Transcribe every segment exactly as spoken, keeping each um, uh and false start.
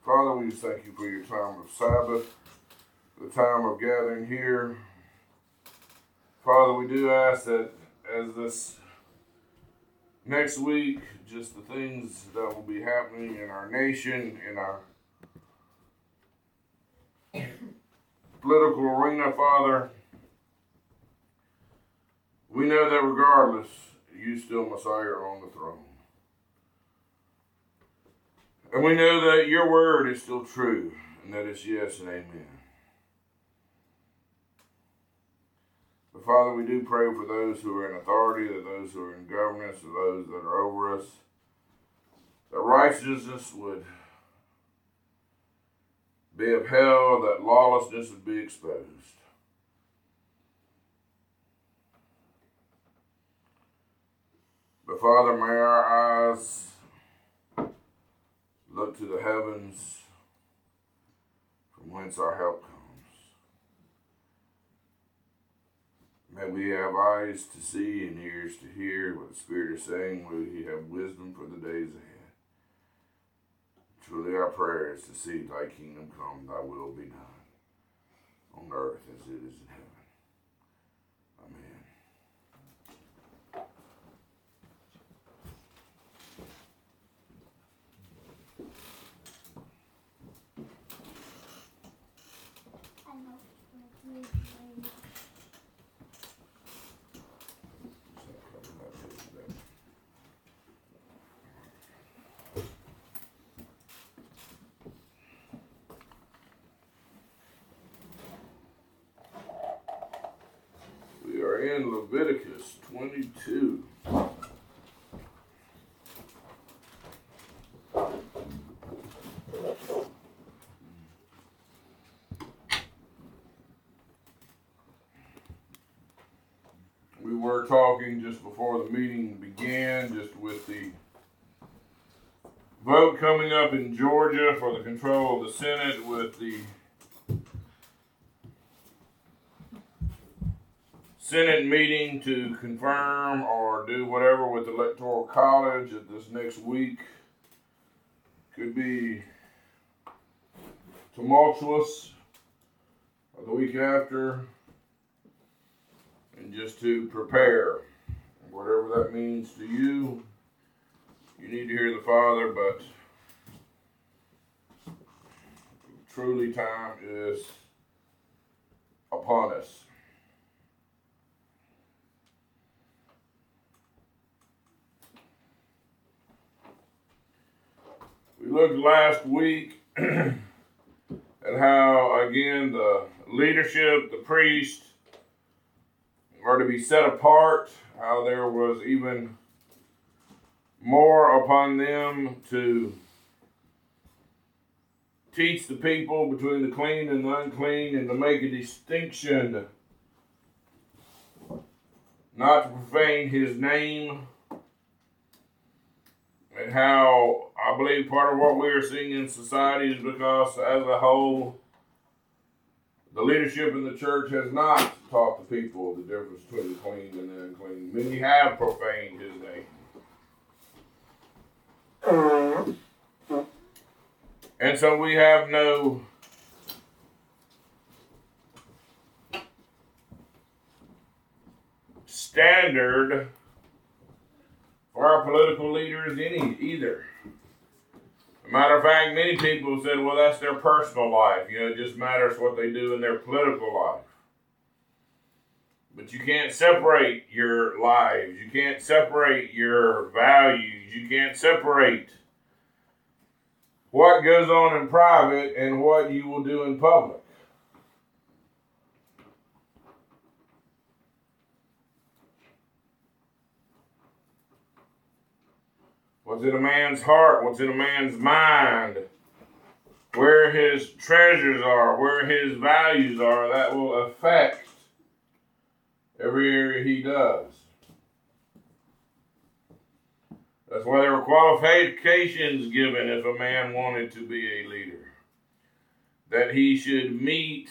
Father, we just thank you for your time of Sabbath, the time of gathering here. Father, we do ask that as this next week, just the things that will be happening in our nation, in our political arena, Father, we know that regardless, you still, Messiah, are on the throne. And we know that your word is still true, and that it's yes and amen. But Father, we do pray for those who are in authority, that those who are in governance, that those that are over us, that righteousness would be upheld, that lawlessness would be exposed. But Father, may our eyes look to the heavens, from whence our help comes. May we have eyes to see and ears to hear what the Spirit is saying. May we have wisdom for the days ahead. Truly our prayer is to see thy kingdom come, thy will be done, on earth as it is in heaven. Amen. We are in Leviticus twenty-two. We were talking just before the meeting began, just with the vote coming up in Georgia for the control of the Senate, with the Senate meeting to confirm or do whatever with the Electoral College at this next week. Could be tumultuous, or the week after. And just to prepare, whatever that means to you, you need to hear the Father, but truly time is upon us. We looked last week at how, again, the leadership, the priest, are to be set apart, how there was even more upon them to teach the people between the clean and the unclean, and to make a distinction, not to profane his name, and how I believe part of what we are seeing in society is because as a whole, the leadership in the church has not taught the people the difference between the clean and the unclean. Many have profaned his name. And so we have no standard for our political leaders any either. As a matter of fact, many people said, well, that's their personal life. You know, it just matters what they do in their political life. But you can't separate your lives. You can't separate your values. You can't separate what goes on in private and what you will do in public. What's in a man's heart? What's in a man's mind? Where his treasures are, where his values are, that will affect every area he does. That's why there were qualifications given if a man wanted to be a leader. That he should meet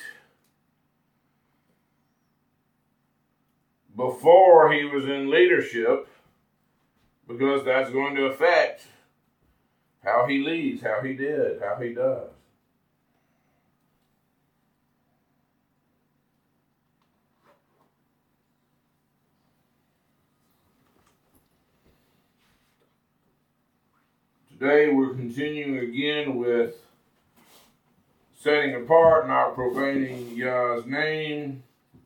before he was in leadership, because that's going to affect how he leads, how he did, how he does. Today we're continuing again with setting apart, not profaning Yah's name.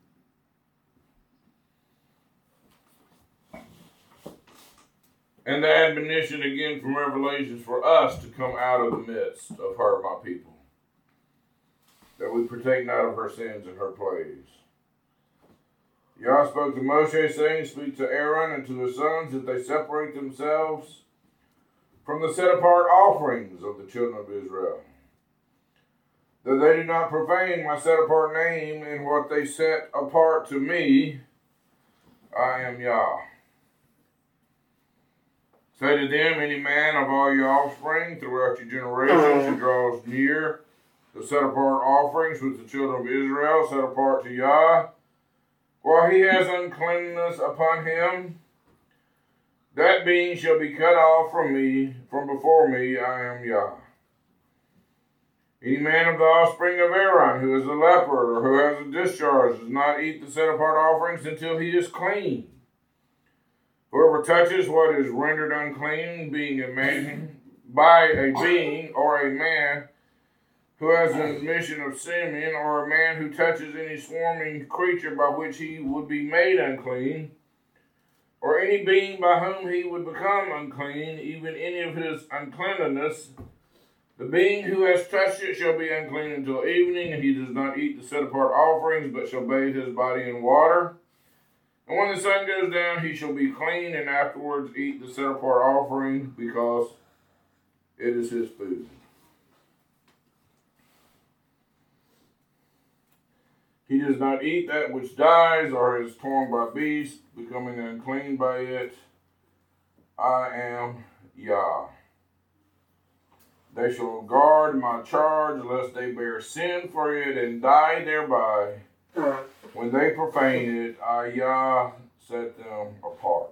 And the admonition again from Revelations for us to come out of the midst of her, my people. That we partake not of her sins and her plagues. Yah spoke to Moshe, saying, speak to Aaron and to his sons that they separate themselves from the set-apart offerings of the children of Israel, that they do not profane my set-apart name in what they set apart to me. I am Yah. Say to them, any man of all your offspring throughout your generations who draws near the set-apart offerings with the children of Israel, set apart to Yah, while he has uncleanness upon him, that being shall be cut off from me, from before me. I am Yah. Any man of the offspring of Aaron who is a leper or who has a discharge does not eat the set-apart offerings until he is clean. Whoever touches what is rendered unclean, being a man, by a being or a man who has an admission of semen, or a man who touches any swarming creature by which he would be made unclean, or any being by whom he would become unclean, even any of his uncleanness, the being who has touched it shall be unclean until evening, and he does not eat the set-apart offerings, but shall bathe his body in water. And when the sun goes down, he shall be clean, and afterwards eat the set-apart offering, because it is his food. He does not eat that which dies or is torn by beasts, becoming unclean by it. I am Yah. They shall guard my charge, lest they bear sin for it and die thereby. When they profane it, I, Yah, set them apart.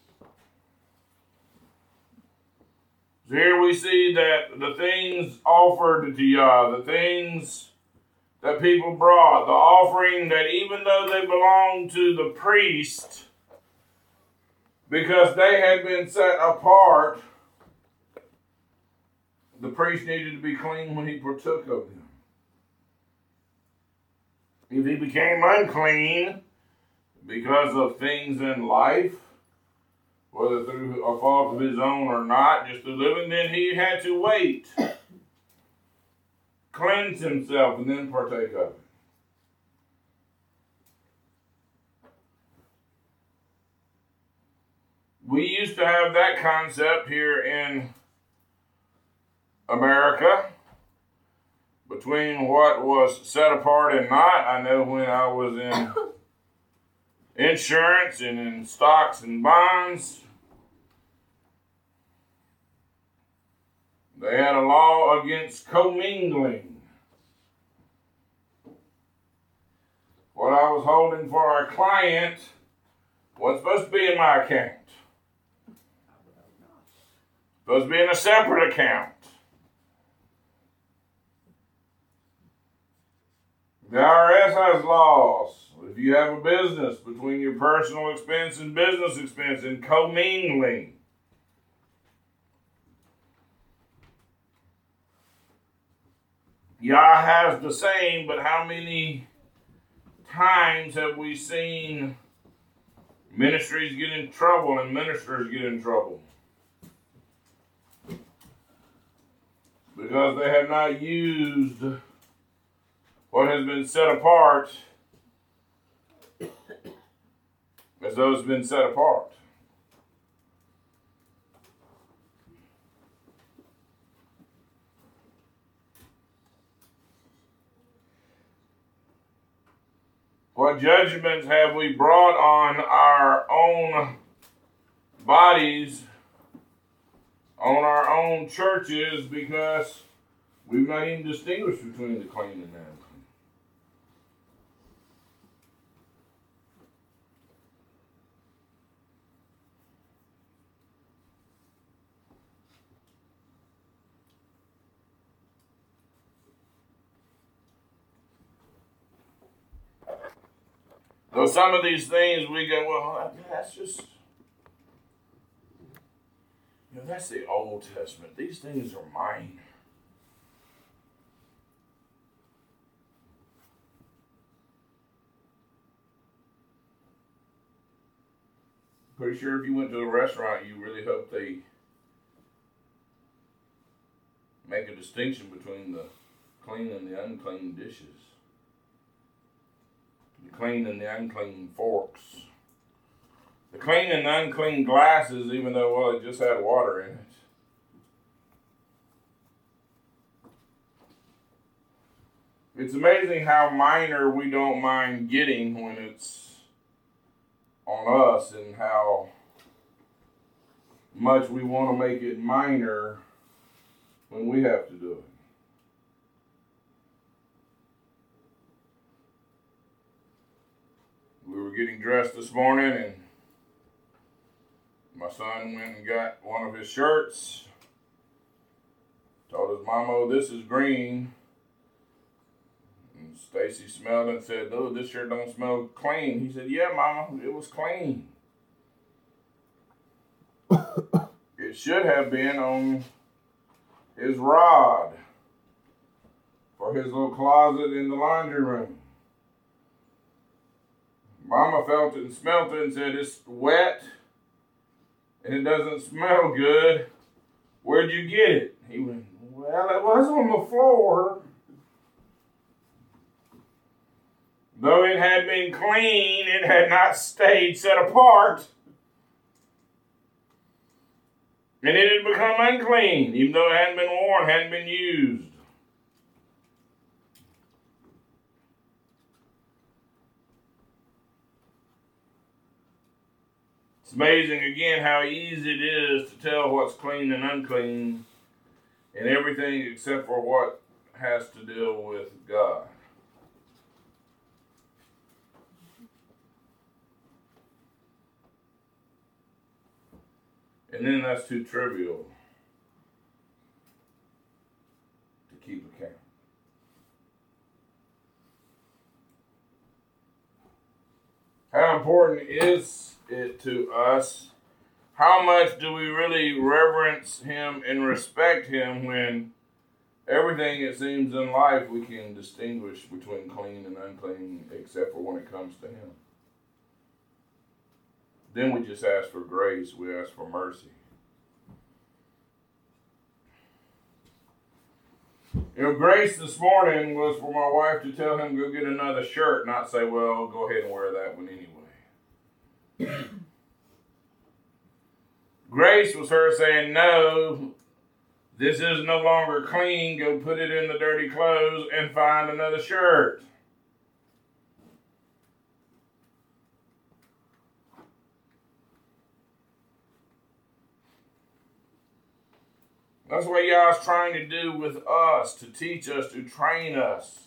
So here we see that the things offered to Yah, the things that people brought, the offering that even though they belonged to the priest, because they had been set apart, the priest needed to be clean when he partook of them. If he became unclean because of things in life, whether through a fault of his own or not, just through living, then he had to wait, cleanse himself, and then partake of it. We used to have that concept here in America between what was set apart and not. I know when I was in insurance and in stocks and bonds, they had a law against commingling. What I was holding for a client wasn't supposed to be in my account. Supposed to be in a separate account. The I R S has laws. If you have a business, between your personal expense and business expense and commingling. Yah has the same, but how many times have we seen ministries get in trouble and ministers get in trouble? Because they have not used what has been set apart as though it's been set apart. What judgments have we brought on our own bodies, on our own churches, because we've not even distinguished between the clean and the unclean. So some of these things we go, well, that's just, you know, that's the Old Testament. These things are mine. Pretty sure if you went to a restaurant, you really hope they make a distinction between the clean and the unclean dishes. The clean and the unclean forks. The clean and unclean glasses, even though, well, it just had water in it. It's amazing how minor we don't mind getting when it's on us, and how much we want to make it minor when we have to do it. We were getting dressed this morning, and my son went and got one of his shirts. Told his mama, "Oh, this is green." And Stacy smelled it and said, "Oh, this shirt don't smell clean." He said, "Yeah, Mama, it was clean." It should have been on his rod for his little closet in the laundry room. Mama felt it and smelt it and said, "It's wet and it doesn't smell good. Where'd you get it?" He went, "Well, it was on the floor." Though it had been clean, it had not stayed set apart. And it had become unclean, even though it hadn't been worn, hadn't been used. It's amazing, again, how easy it is to tell what's clean and unclean in everything except for what has to deal with God. And then that's too trivial to keep account. How important is it to us? How much do we really reverence Him and respect Him when everything, it seems, in life we can distinguish between clean and unclean except for when it comes to Him? Then we just ask for grace. We ask for mercy. You know, grace this morning was for my wife to tell him, "Go get another shirt," not say, "Well, go ahead and wear that one anyway." Grace was her saying, "No, this is no longer clean. Go put it in the dirty clothes and find another shirt." That's what Yah's trying to do with us, to teach us, to train us.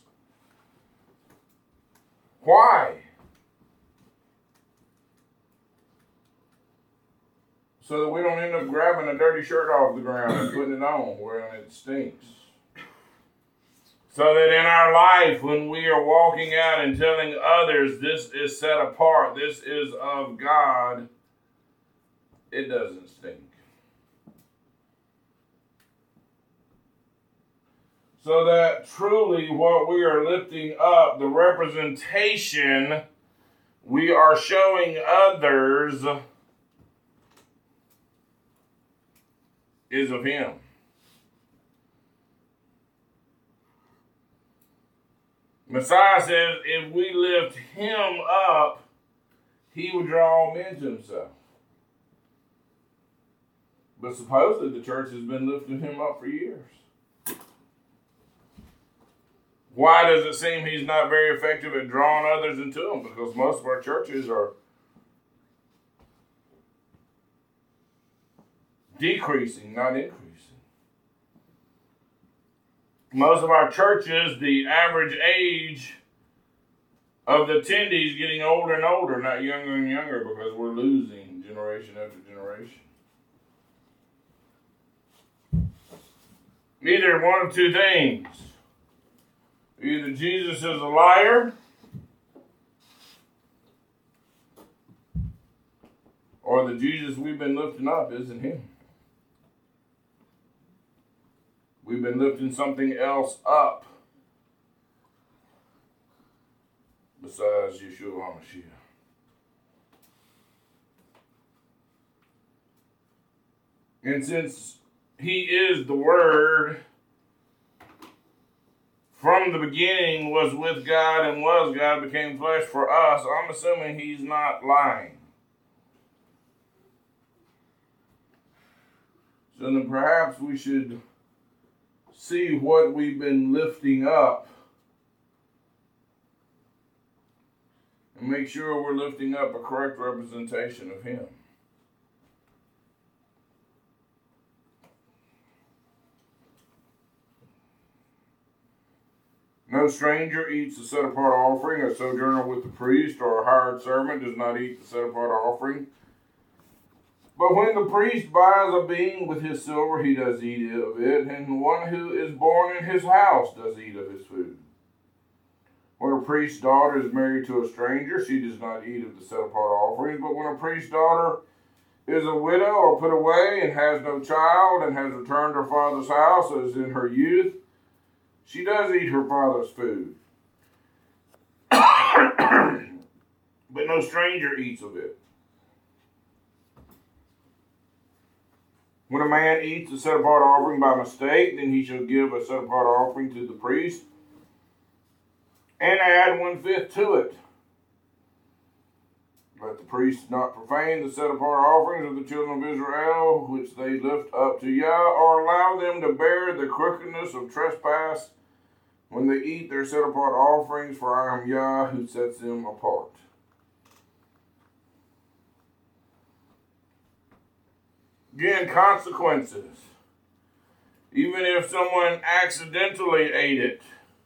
Why? So that we don't end up grabbing a dirty shirt off the ground and putting it on where it stinks. So that in our life, when we are walking out and telling others this is set apart, this is of God, it doesn't stink. So that truly what we are lifting up, the representation we are showing others, is of Him. Messiah says if we lift Him up, He will draw all men to Himself. But supposedly the church has been lifting Him up for years. Why does it seem He's not very effective at drawing others into Him? Because most of our churches are decreasing, not increasing. Most of our churches, the average age of the attendees getting older and older, not younger and younger, because we're losing generation after generation. Either one of two things. Either Jesus is a liar, or the Jesus we've been lifting up isn't him. We've been lifting something else up besides Yeshua HaMashiach. And since he is the Word, from the beginning was with God and was God, became flesh for us, I'm assuming he's not lying. So then perhaps we should see what we've been lifting up and make sure we're lifting up a correct representation of him. No stranger eats the set-apart offering. A sojourner with the priest or a hired servant does not eat the set-apart offering. But when the priest buys a beam with his silver, he does eat of it, and the one who is born in his house does eat of his food. When a priest's daughter is married to a stranger, she does not eat of the set-apart offerings. But when a priest's daughter is a widow or put away and has no child and has returned to her father's house as in her youth, she does eat her father's food. But no stranger eats of it. When a man eats a set-apart offering by mistake, then he shall give a set-apart offering to the priest and add one-fifth to it. Let the priest not profane the set-apart offerings of the children of Israel, which they lift up to Yah, or allow them to bear the crookedness of trespass when they eat their set-apart offerings, for I am Yah who sets them apart. Again, consequences. Even if someone accidentally ate it,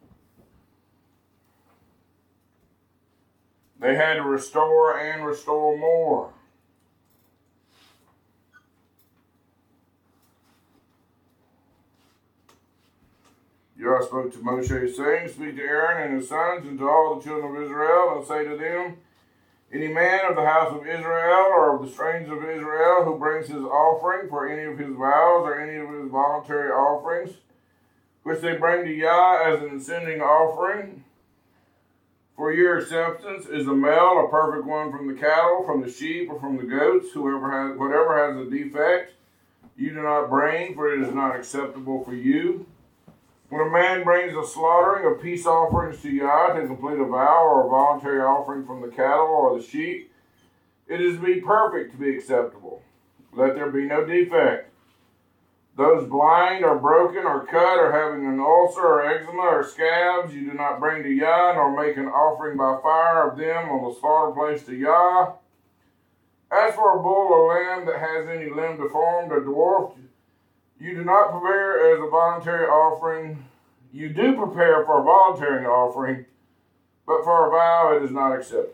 they had to restore and restore more. Yah spoke to Moshe, saying, Speak to Aaron and his sons and to all the children of Israel, and say to them, Any man of the house of Israel or of the strangers of Israel who brings his offering for any of his vows or any of his voluntary offerings, which they bring to Yah as an ascending offering, for your acceptance is a male, a perfect one from the cattle, from the sheep, or from the goats, whoever has, whatever has a defect, you do not bring, for it is not acceptable for you. When a man brings a slaughtering of peace offerings to Yah to complete a vow or a voluntary offering from the cattle or the sheep, it is to be perfect to be acceptable. Let there be no defect. Those blind or broken or cut or having an ulcer or eczema or scabs, you do not bring to Yah, nor make an offering by fire of them on the slaughter place to Yah. As for a bull or lamb that has any limb deformed or dwarfed, you do not prepare as a voluntary offering. You do prepare for a voluntary offering, but for a vow it is not accepted.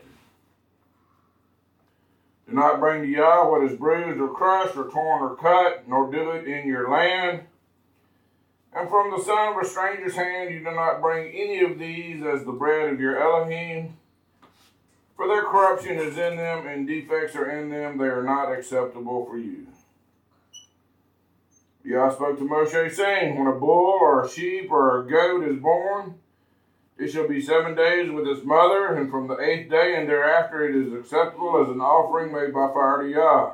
Do not bring to Yah what is bruised or crushed or torn or cut, nor do it in your land. And from the son of a stranger's hand you do not bring any of these as the bread of your Elohim. For their corruption is in them, and defects are in them. They are not acceptable for you. Yah spoke to Moshe, saying, When a bull or a sheep or a goat is born, it shall be seven days with its mother, and from the eighth day and thereafter it is acceptable as an offering made by fire to Yah.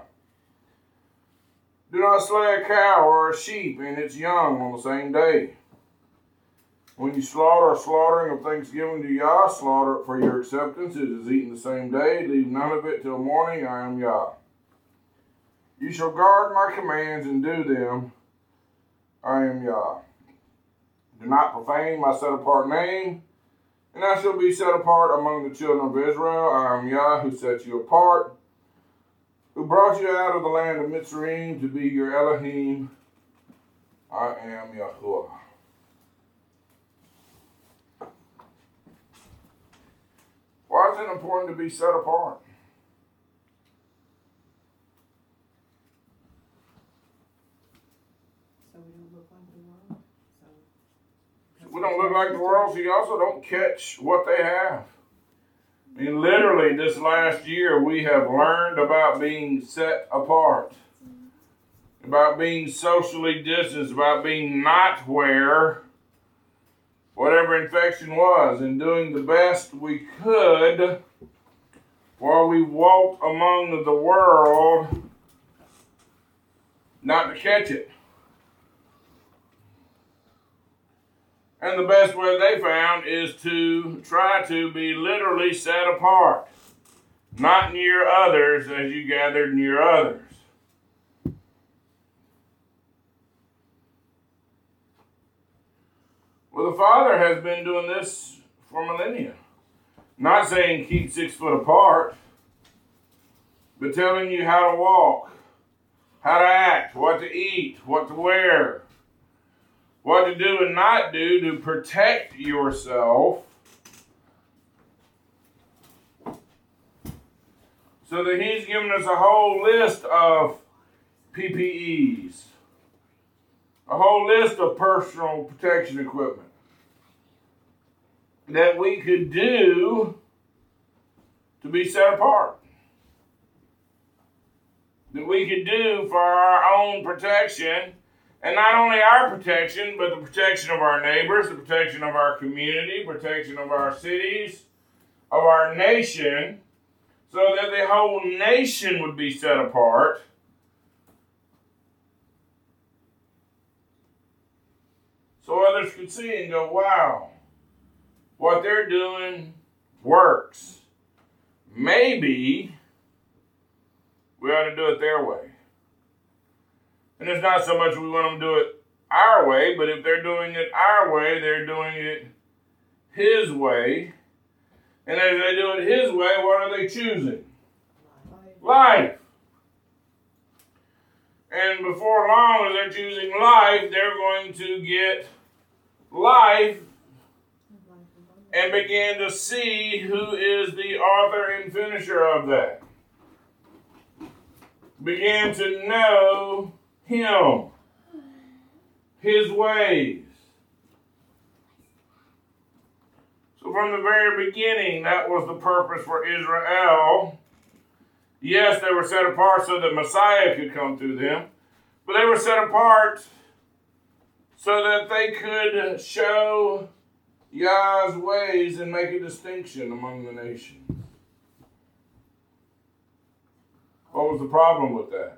Do not slay a cow or a sheep and its young on the same day. When you slaughter a slaughtering of thanksgiving to Yah, slaughter it for your acceptance. It is eaten the same day. Leave none of it till morning. I am Yah. You shall guard my commands and do them. I am Yah. Do not profane my set-apart name, and I shall be set apart among the children of Israel. I am Yah who set you apart, who brought you out of the land of Mitzrayim to be your Elohim. I am Yahuwah. Why is it important to be set apart? We don't look like the world, so you also don't catch what they have. I mean, literally, this last year, we have learned about being set apart, about being socially distanced, about being not where whatever infection was, and doing the best we could while we walked among the world not to catch it. And the best way they found is to try to be literally set apart, not near others as you gathered near others. Well, the Father has been doing this for millennia. Not saying keep six foot apart, but telling you how to walk, how to act, what to eat, what to wear, what to do and not do to protect yourself, so that He's given us a whole list of P P Es, a whole list of personal protection equipment that we could do to be set apart, that we could do for our own protection. And not only our protection, but the protection of our neighbors, the protection of our community, protection of our cities, of our nation, so that the whole nation would be set apart. So others could see and go, wow, what they're doing works. Maybe we ought to do it their way. And it's not so much we want them to do it our way, but if they're doing it our way, they're doing it His way. And as they do it His way, what are they choosing? Life. Life. And before long, as they're choosing life, they're going to get life and begin to see who is the author and finisher of that. Begin to know Him, His ways. So from the very beginning, that was the purpose for Israel. Yes, they were set apart so that Messiah could come through them, but they were set apart so that they could show Yah's ways and make a distinction among the nations. What was the problem with that?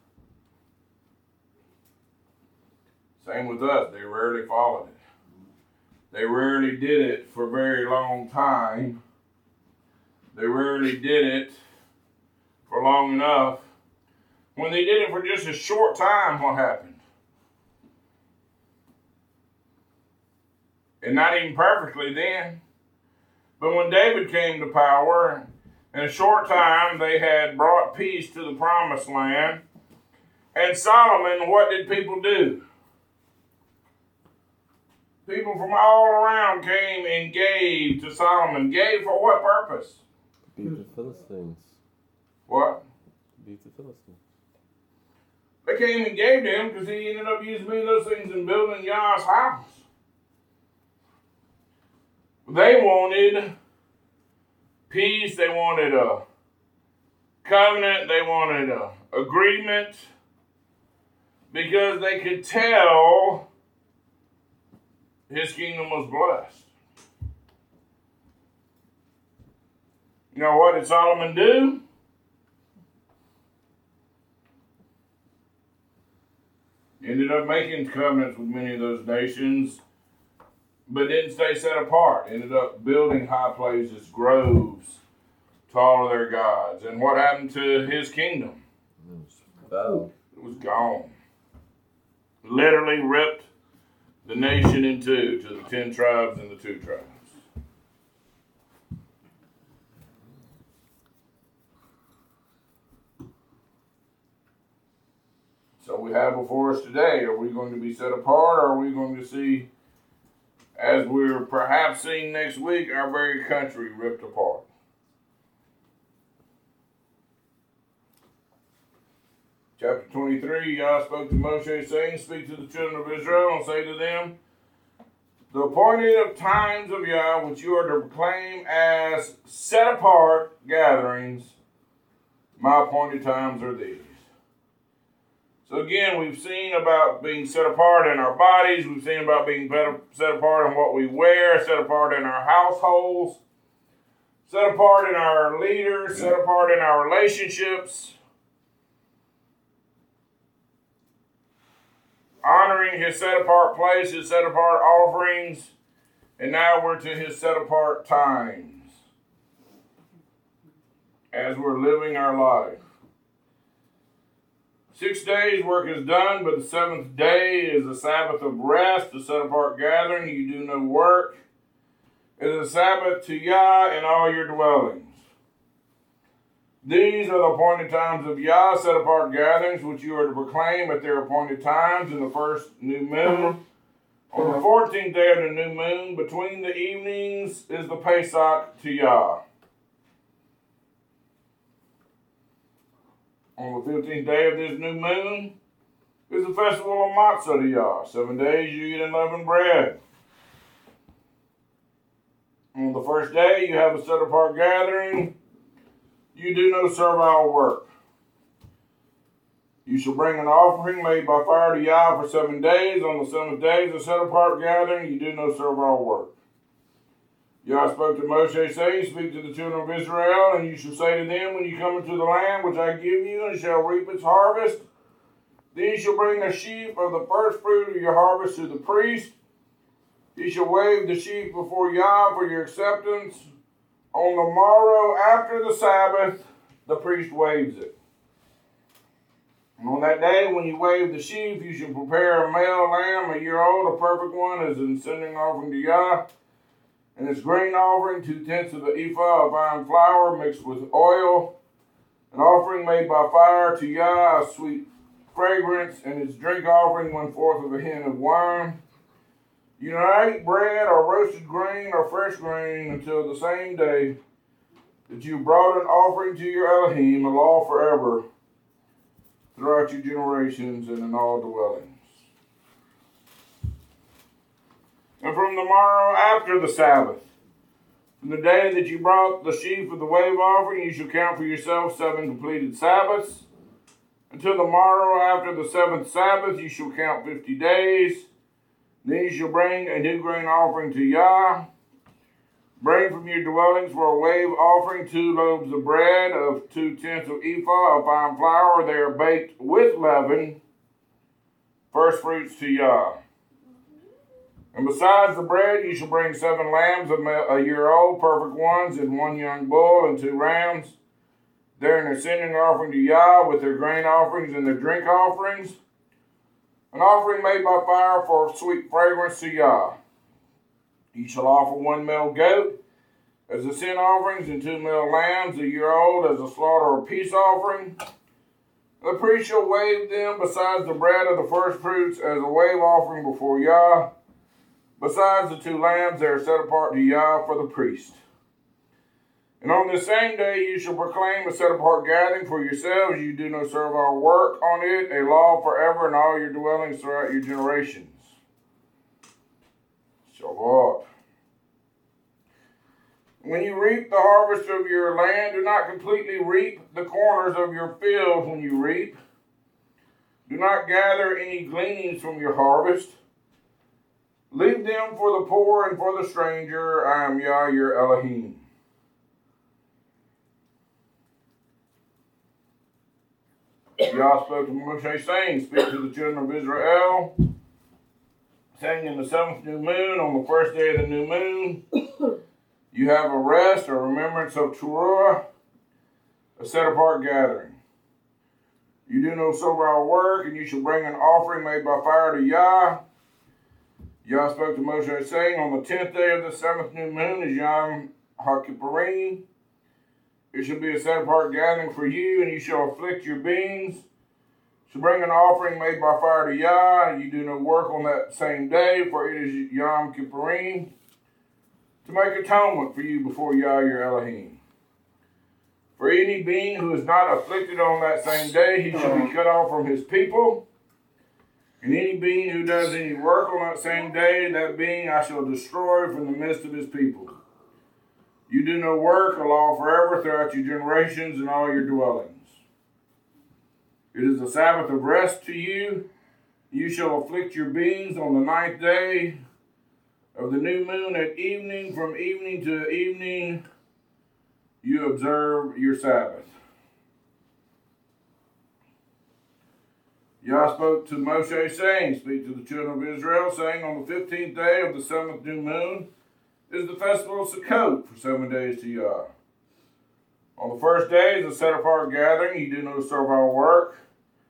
Same with us. They rarely followed it. They rarely did it for a very long time. They rarely did it for long enough. When they did it for just a short time, what happened? And not even perfectly then. But when David came to power, in a short time they had brought peace to the promised land. And Solomon, what did people do? People from all around came and gave to Solomon. Gave for what purpose? Beat the Philistines. What? Beat the Philistines. They came and gave to him because he ended up using many of those things in building Yah's house. They wanted peace. They wanted a covenant. They wanted a agreement because they could tell his kingdom was blessed. You know what did Solomon do? He ended up making covenants with many of those nations, but didn't stay set apart. Ended up building high places, groves to all of their gods. And what happened to his kingdom? It was, it was gone. Literally ripped the nation in two, to the ten tribes and the two tribes. So we have before us today, are we going to be set apart, or are we going to see, as we're perhaps seeing next week, our very country ripped apart? Chapter twenty-three, Yah spoke to Moshe, saying, speak to the children of Israel and say to them, The appointed times of Yah, which you are to proclaim as set apart gatherings, my appointed times are these. So again, we've seen about being set apart in our bodies. We've seen about being better, set apart in what we wear, set apart in our households, set apart in our leaders, set apart in our relationships. Honoring his set apart place, his set apart offerings, and now we're to his set apart times as we're living our life. Six days work is done, but the seventh day is a Sabbath of rest, a set apart gathering. You do no work. It is a Sabbath to Yah in all your dwellings. These are the appointed times of Yah, set apart gatherings, which you are to proclaim at their appointed times in the first new moon. On the fourteenth day of the new moon, between the evenings, is the Pesach to Yah. On the fifteenth day of this new moon is the festival of Matzah to Yah. Seven days you eat unleavened bread. On the first day you have a set apart gathering. You do no servile work. You shall bring an offering made by fire to Yah for seven days. On the seventh day is a set apart gathering. You do no servile work. Yah spoke to Moshe, saying, speak to the children of Israel, and you shall say to them, when you come into the land which I give you, and shall reap its harvest, then you shall bring a sheaf of the first fruit of your harvest to the priest. You shall wave the sheaf before Yah for your acceptance. On the morrow after the Sabbath, the priest waves it. And on that day, when you wave the sheaf, you shall prepare a male lamb, a year old, a perfect one, as an ascending offering to Yah. And its grain offering, two-tenths of the ephah of fine flour mixed with oil. An offering made by fire to Yah, a sweet fragrance. And its drink offering, one-fourth of a hin of wine. You do not eat bread or roasted grain or fresh grain until the same day that you brought an offering to your Elohim, a law forever, throughout your generations and in all dwellings. And from the morrow after the Sabbath, from the day that you brought the sheaf of the wave offering, you shall count for yourself seven completed Sabbaths. Until the morrow after the seventh Sabbath, you shall count fifty days. Then you shall bring a new grain offering to Yah. Bring from your dwellings for a wave offering two loaves of bread of two-tenths of ephah of fine flour. They are baked with leaven, first fruits to Yah. And besides the bread, you shall bring seven lambs a year old, perfect ones, and one young bull, and two rams. They're an ascending offering to Yah with their grain offerings and their drink offerings. An offering made by fire for sweet fragrance to Yah. You shall offer one male goat as a sin offerings, and two male lambs a year old as a slaughter or peace offering. The priest shall wave them besides the bread of the first fruits as a wave offering before Yah. Besides the two lambs, they are set apart to Yah for the priest. And on the same day you shall proclaim a set apart gathering for yourselves. You do no servile work on it, a law forever in all your dwellings throughout your generations. Shavuot. When you reap the harvest of your land, do not completely reap the corners of your field when you reap. Do not gather any gleanings from your harvest. Leave them for the poor and for the stranger. I am Yah, your Elohim. Yah spoke to Moshe, saying, speak to the children of Israel, saying, in the seventh new moon, on the first day of the new moon, you have a rest, a remembrance of Teruah, a set-apart gathering. You do no servile work, and you shall bring an offering made by fire to Yah. Yah spoke to Moshe, saying, on the tenth day of the seventh new moon is Yom HaKippurim. It shall be a set-apart gathering for you, and you shall afflict your beings. You shall bring an offering made by fire to Yah. You do no work on that same day, for it is Yom Kippurim, to make atonement for you before Yah, your Elohim. For any being who is not afflicted on that same day, he shall be cut off from his people. And any being who does any work on that same day, that being I shall destroy from the midst of his people. You do no work, a law forever throughout your generations and all your dwellings. It is a Sabbath of rest to you. You shall afflict your beings on the ninth day of the new moon at evening. From evening to evening you observe your Sabbath. Yah spoke to Moshe, saying, Speak to the children of Israel, saying, On the fifteenth day of the seventh new moon is the festival of Sukkot for seven days to Yah. On the first day is a set-apart gathering. You do no servile work.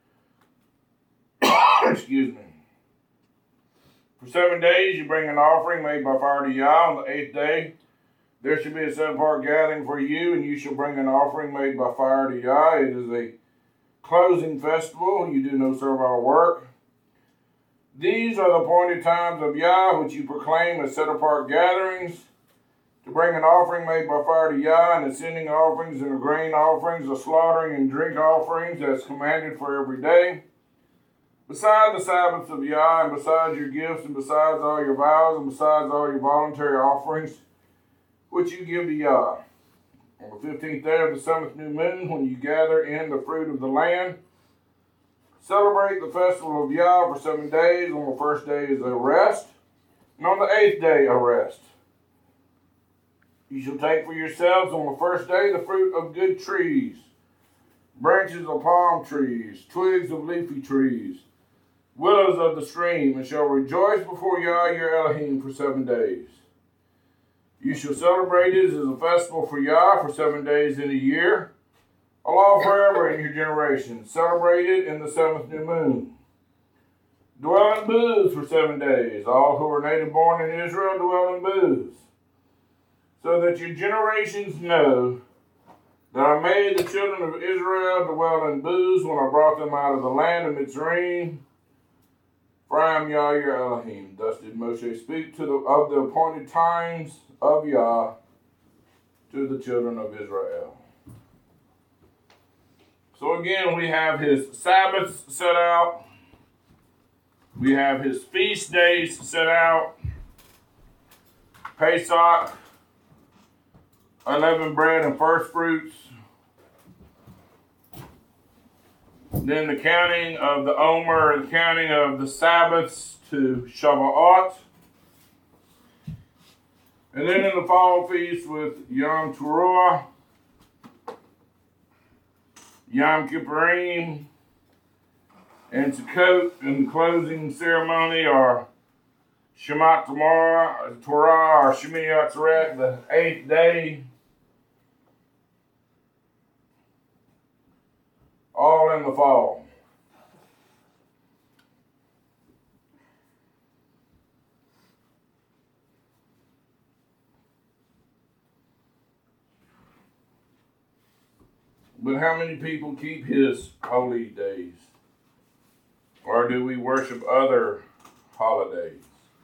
Excuse me. For seven days you bring an offering made by fire to Yah. On the eighth day there shall be a set-apart gathering for you, and you shall bring an offering made by fire to Yah. It is a closing festival. You do no servile work. These are the appointed times of Yah, which you proclaim as set-apart gatherings, to bring an offering made by fire to Yah, and ascending offerings, and the grain offerings, the slaughtering and drink offerings, as commanded for every day. Besides the Sabbaths of Yah, and besides your gifts, and besides all your vows, and besides all your voluntary offerings, which you give to Yah. On the fifteenth day of the seventh new moon, when you gather in the fruit of the land, celebrate the festival of Yah for seven days. On the first day is a rest, and on the eighth day a rest. You shall take for yourselves on the first day the fruit of good trees, branches of palm trees, twigs of leafy trees, willows of the stream, and shall rejoice before Yah your Elohim for seven days. You shall celebrate it as a festival for Yah for seven days in a year, a law forever in your generations. Celebrate it in the seventh new moon. Dwell in booths for seven days. All who are native born in Israel dwell in booths, so that your generations know that I made the children of Israel dwell in booths when I brought them out of the land of Mitzrayim. For I am Yah your Elohim. Thus did Moshe speak to the, of the appointed times of Yah to the children of Israel. So again, we have his Sabbaths set out. We have his feast days set out. Pesach, unleavened bread and first fruits. Then the counting of the Omer, the counting of the Sabbaths to Shavuot. And then in the fall feast with Yom Teruah, Yom Kippurim, and Sukkot, and the closing ceremony are Shemat Torah, Torah or Shemini Atzeret, the eighth day. All in the fall. But how many people keep his holy days? Or do we worship other holidays?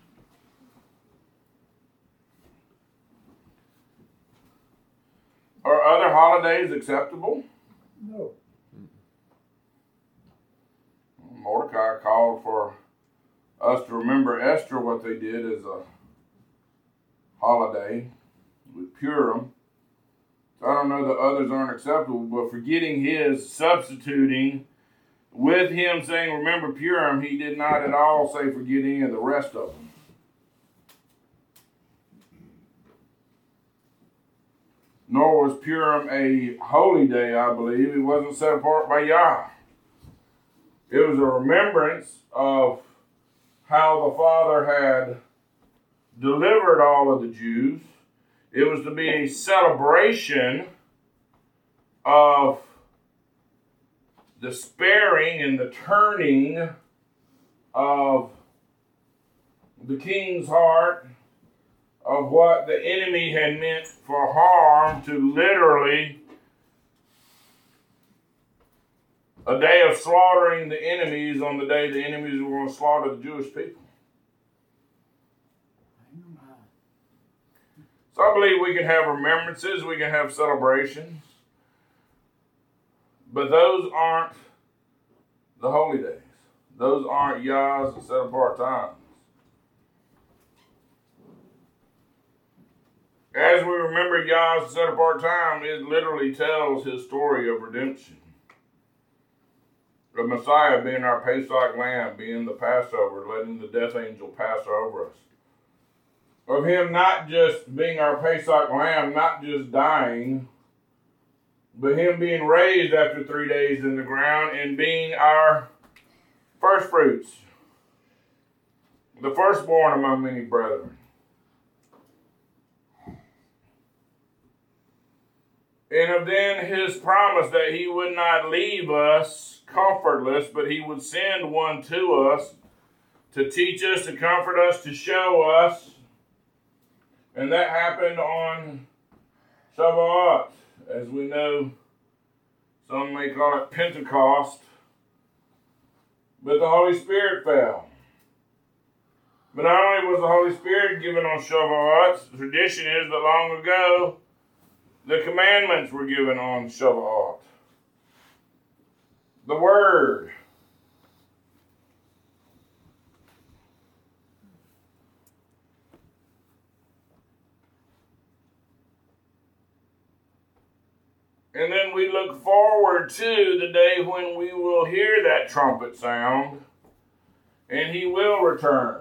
Are other holidays acceptable? No. Mordecai called for us to remember Esther, what they did as a holiday with Purim. So I don't know that others aren't acceptable, but forgetting his, substituting with him saying, remember Purim, he did not at all say forget any of the rest of them. Nor was Purim a holy day, I believe. It wasn't set apart by Yah. It was a remembrance of how the Father had delivered all of the Jews. It was to be a celebration of the sparing and the turning of the king's heart of what the enemy had meant for harm to literally a day of slaughtering the enemies on the day the enemies were going to slaughter the Jewish people. So I believe we can have remembrances, we can have celebrations, but those aren't the holy days. Those aren't Yah's set apart times. As we remember Yah's set apart time, it literally tells his story of redemption. The Messiah being our Pesach lamb, being the Passover, letting the death angel pass over us. Of him not just being our Pesach lamb, not just dying, but him being raised after three days in the ground and being our first fruits, the firstborn among many brethren. And of then his promise that he would not leave us comfortless, but he would send one to us to teach us, to comfort us, to show us. And that happened on Shavuot. As we know, some may call it Pentecost. But the Holy Spirit fell. But not only was the Holy Spirit given on Shavuot, the tradition is that long ago, the commandments were given on Shavuot. The Word. And then we look forward to the day when we will hear that trumpet sound and he will return.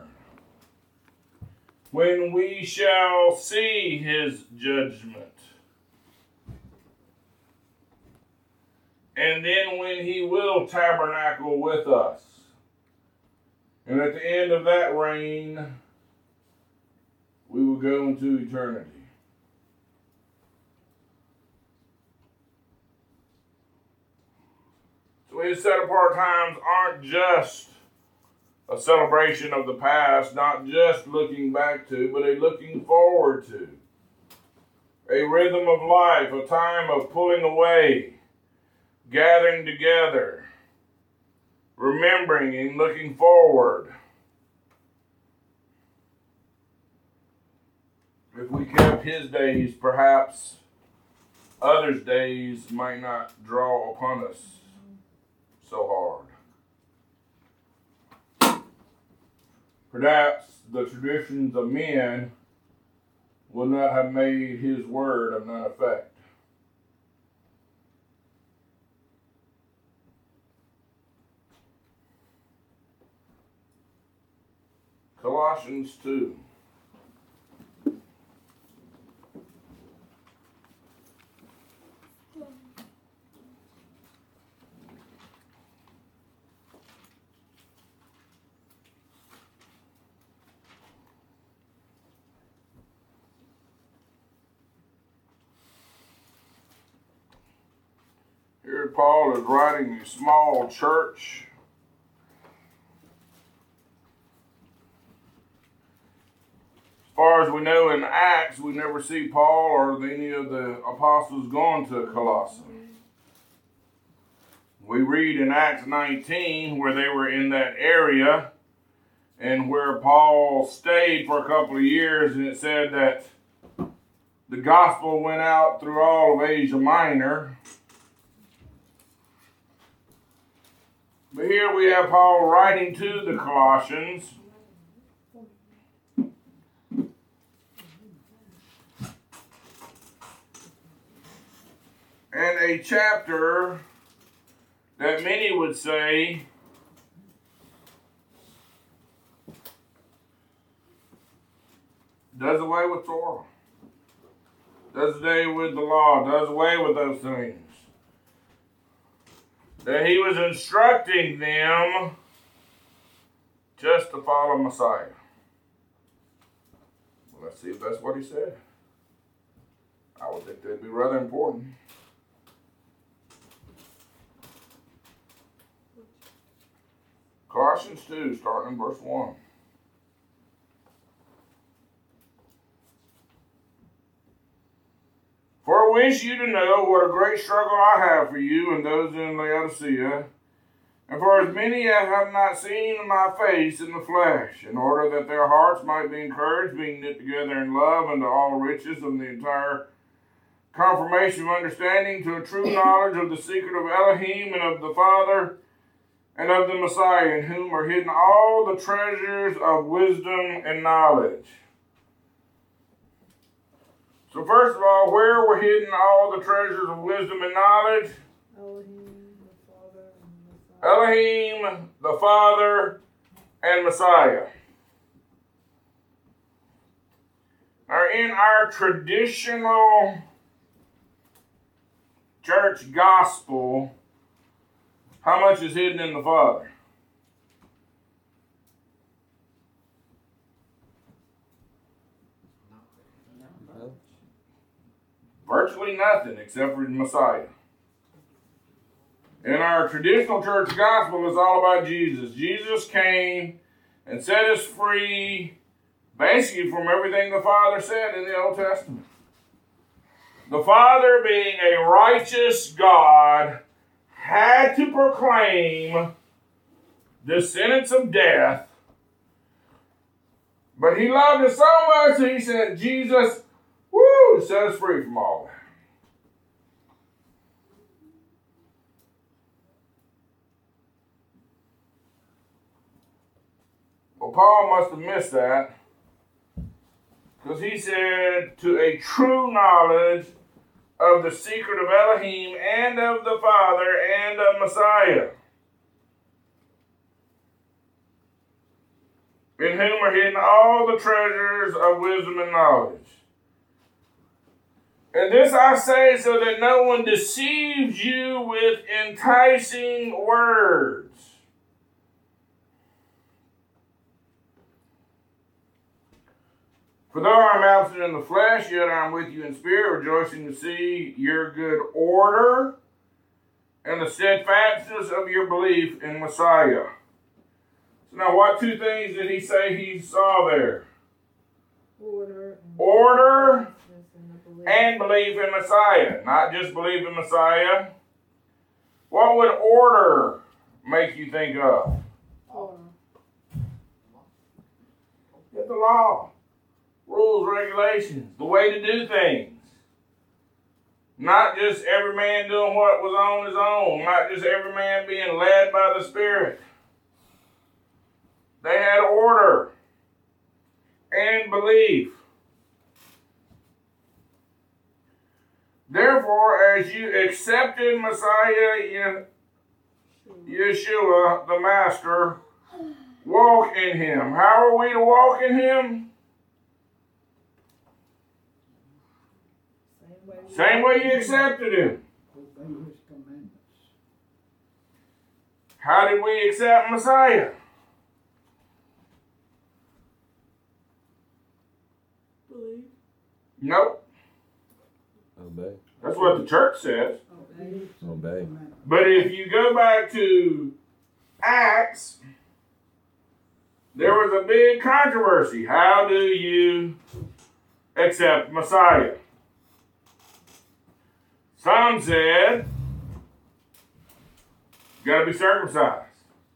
When we shall see his judgment. And then when he will tabernacle with us. And at the end of that reign, we will go into eternity. So his set apart times aren't just a celebration of the past, not just looking back to, but a looking forward to. A rhythm of life, a time of pulling away, gathering together, remembering and looking forward. If we kept his days, perhaps others' days might not draw upon us so hard. Perhaps the traditions of men would not have made his word of none effect. Colossians two. Here Paul is writing a small church. As far as we know in Acts, we never see Paul or any of the apostles going to Colossae. We read in Acts nineteen where they were in that area and where Paul stayed for a couple of years, and it said that the gospel went out through all of Asia Minor. But here we have Paul writing to the Colossians. And a chapter that many would say does away with Torah, does away with the law, does away with those things. That he was instructing them just to follow Messiah. Well, let's see if that's what he said. I would think that'd be rather important. Colossians two, starting in verse one. For I wish you to know what a great struggle I have for you and those in Laodicea, and for as many as have not seen my face in the flesh, in order that their hearts might be encouraged, being knit together in love unto all riches of the entire confirmation of understanding, to a true knowledge of the secret of Elohim and of the Father, and of the Messiah, in whom are hidden all the treasures of wisdom and knowledge. So first of all, where were hidden all the treasures of wisdom and knowledge? Elohim, the Father, and Messiah. Elohim, the Father, and Messiah. Now, in our traditional church gospel, how much is hidden in the Father? Virtually nothing except for the Messiah. In our traditional church gospel, it's all about Jesus. Jesus came and set us free basically from everything the Father said in the Old Testament. The Father, being a righteous God, had to proclaim the sentence of death. But he loved us so much that he sent Jesus, woo, to set us free from all that. Well, Paul must have missed that, because he said, to a true knowledge of the secret of Elohim and of the Father and of Messiah, in whom are hidden all the treasures of wisdom and knowledge. And this I say so that no one deceives you with enticing words. For though I am absent in the flesh, yet I am with you in spirit, rejoicing to see your good order and the steadfastness of your belief in Messiah. So now, what two things did he say he saw there? Order. And Order belief. and belief in Messiah. Not just believe in Messiah. What would order make you think of? Order. Get the law. Rules, regulations, the way to do things. Not just every man doing what was on his own. Not just every man being led by the Spirit. They had order and belief. Therefore, as you accepted Messiah Yeshua, the Master, walk in him. How are we to walk in him? Same way you accepted him. Obey his commandments. How did we accept Messiah? Believe. Nope. Obey. That's what the church says. Obey his Obey. commandments. But if you go back to Acts, there was a big controversy. How do you accept Messiah? Some said, you got to be circumcised.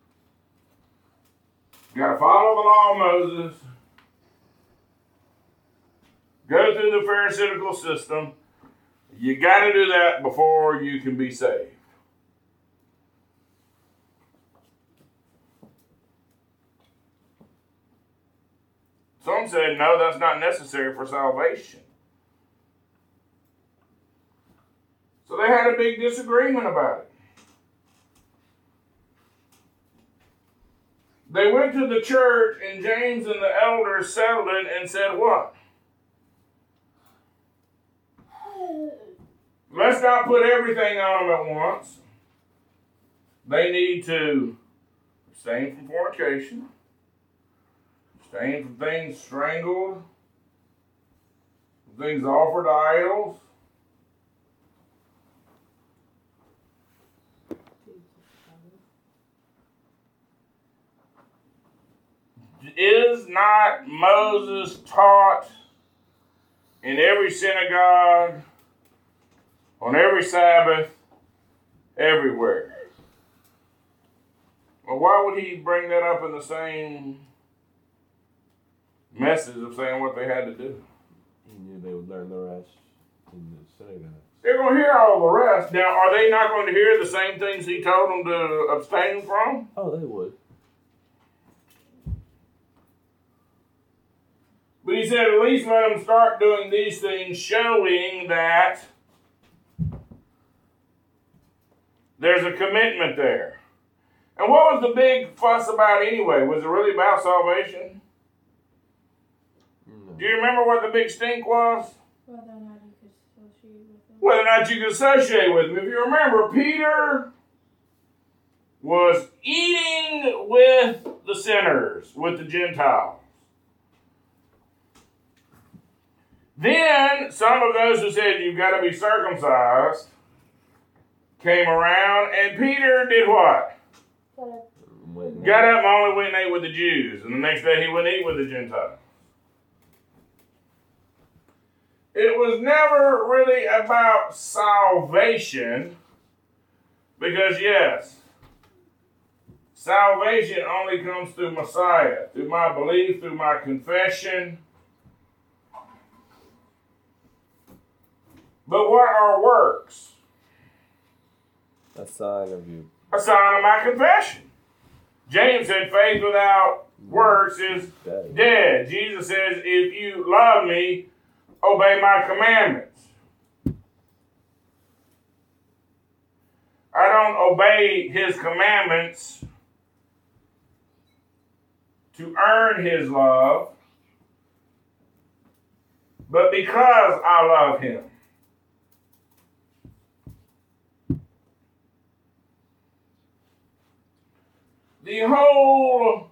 You got to follow the law of Moses. Go through the Pharisaical system. You got to do that before you can be saved. Some said, no, that's not necessary for salvation. So they had a big disagreement about it. They went to the church, and James and the elders settled it and said what? Let's not put everything on them at once. They need to abstain from fornication, abstain from things strangled, from things offered to idols. Is not Moses taught in every synagogue, on every Sabbath, everywhere? Well, why would he bring that up in the same message of saying what they had to do? He knew they would learn the rest. in the synagogue. They're going to hear all the rest. Now, are they not going to hear the same things he told them to abstain from? Oh, they would. But he said, at least let them start doing these things, showing that there's a commitment there. And what was the big fuss about anyway? Was it really about salvation? No. Do you remember what the big stink was? Whether or not you could associate with them. Whether or not you could associate with him. If you remember, Peter was eating with the sinners, with the Gentiles. Then some of those who said you've got to be circumcised came around, and Peter did what? Went Got up and only went and ate with the Jews, and the next day he wouldn't eat with the Gentiles. It was never really about salvation, because yes, salvation only comes through Messiah, through my belief, through my confession. But what are works? a sign of you. A sign of my confession. James said faith without works is Dead. dead. Jesus says, if you love me, obey my commandments. I don't obey his commandments to earn his love, but because I love him. The whole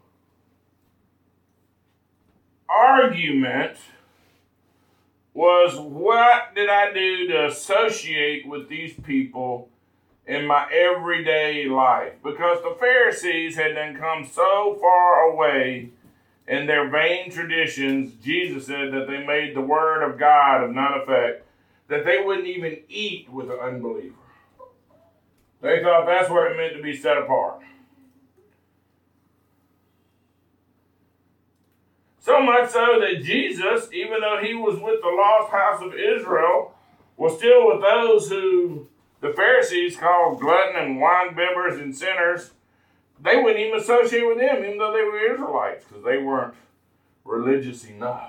argument was, what did I do to associate with these people in my everyday life? Because the Pharisees had then come so far away in their vain traditions, Jesus said that they made the word of God of none effect, that they wouldn't even eat with an unbeliever. They thought that's what it meant to be set apart. So much so that Jesus, even though he was with the lost house of Israel, was still with those who the Pharisees called glutton and wine-bibbers and sinners. They wouldn't even associate with him, even though they were Israelites, because they weren't religious enough.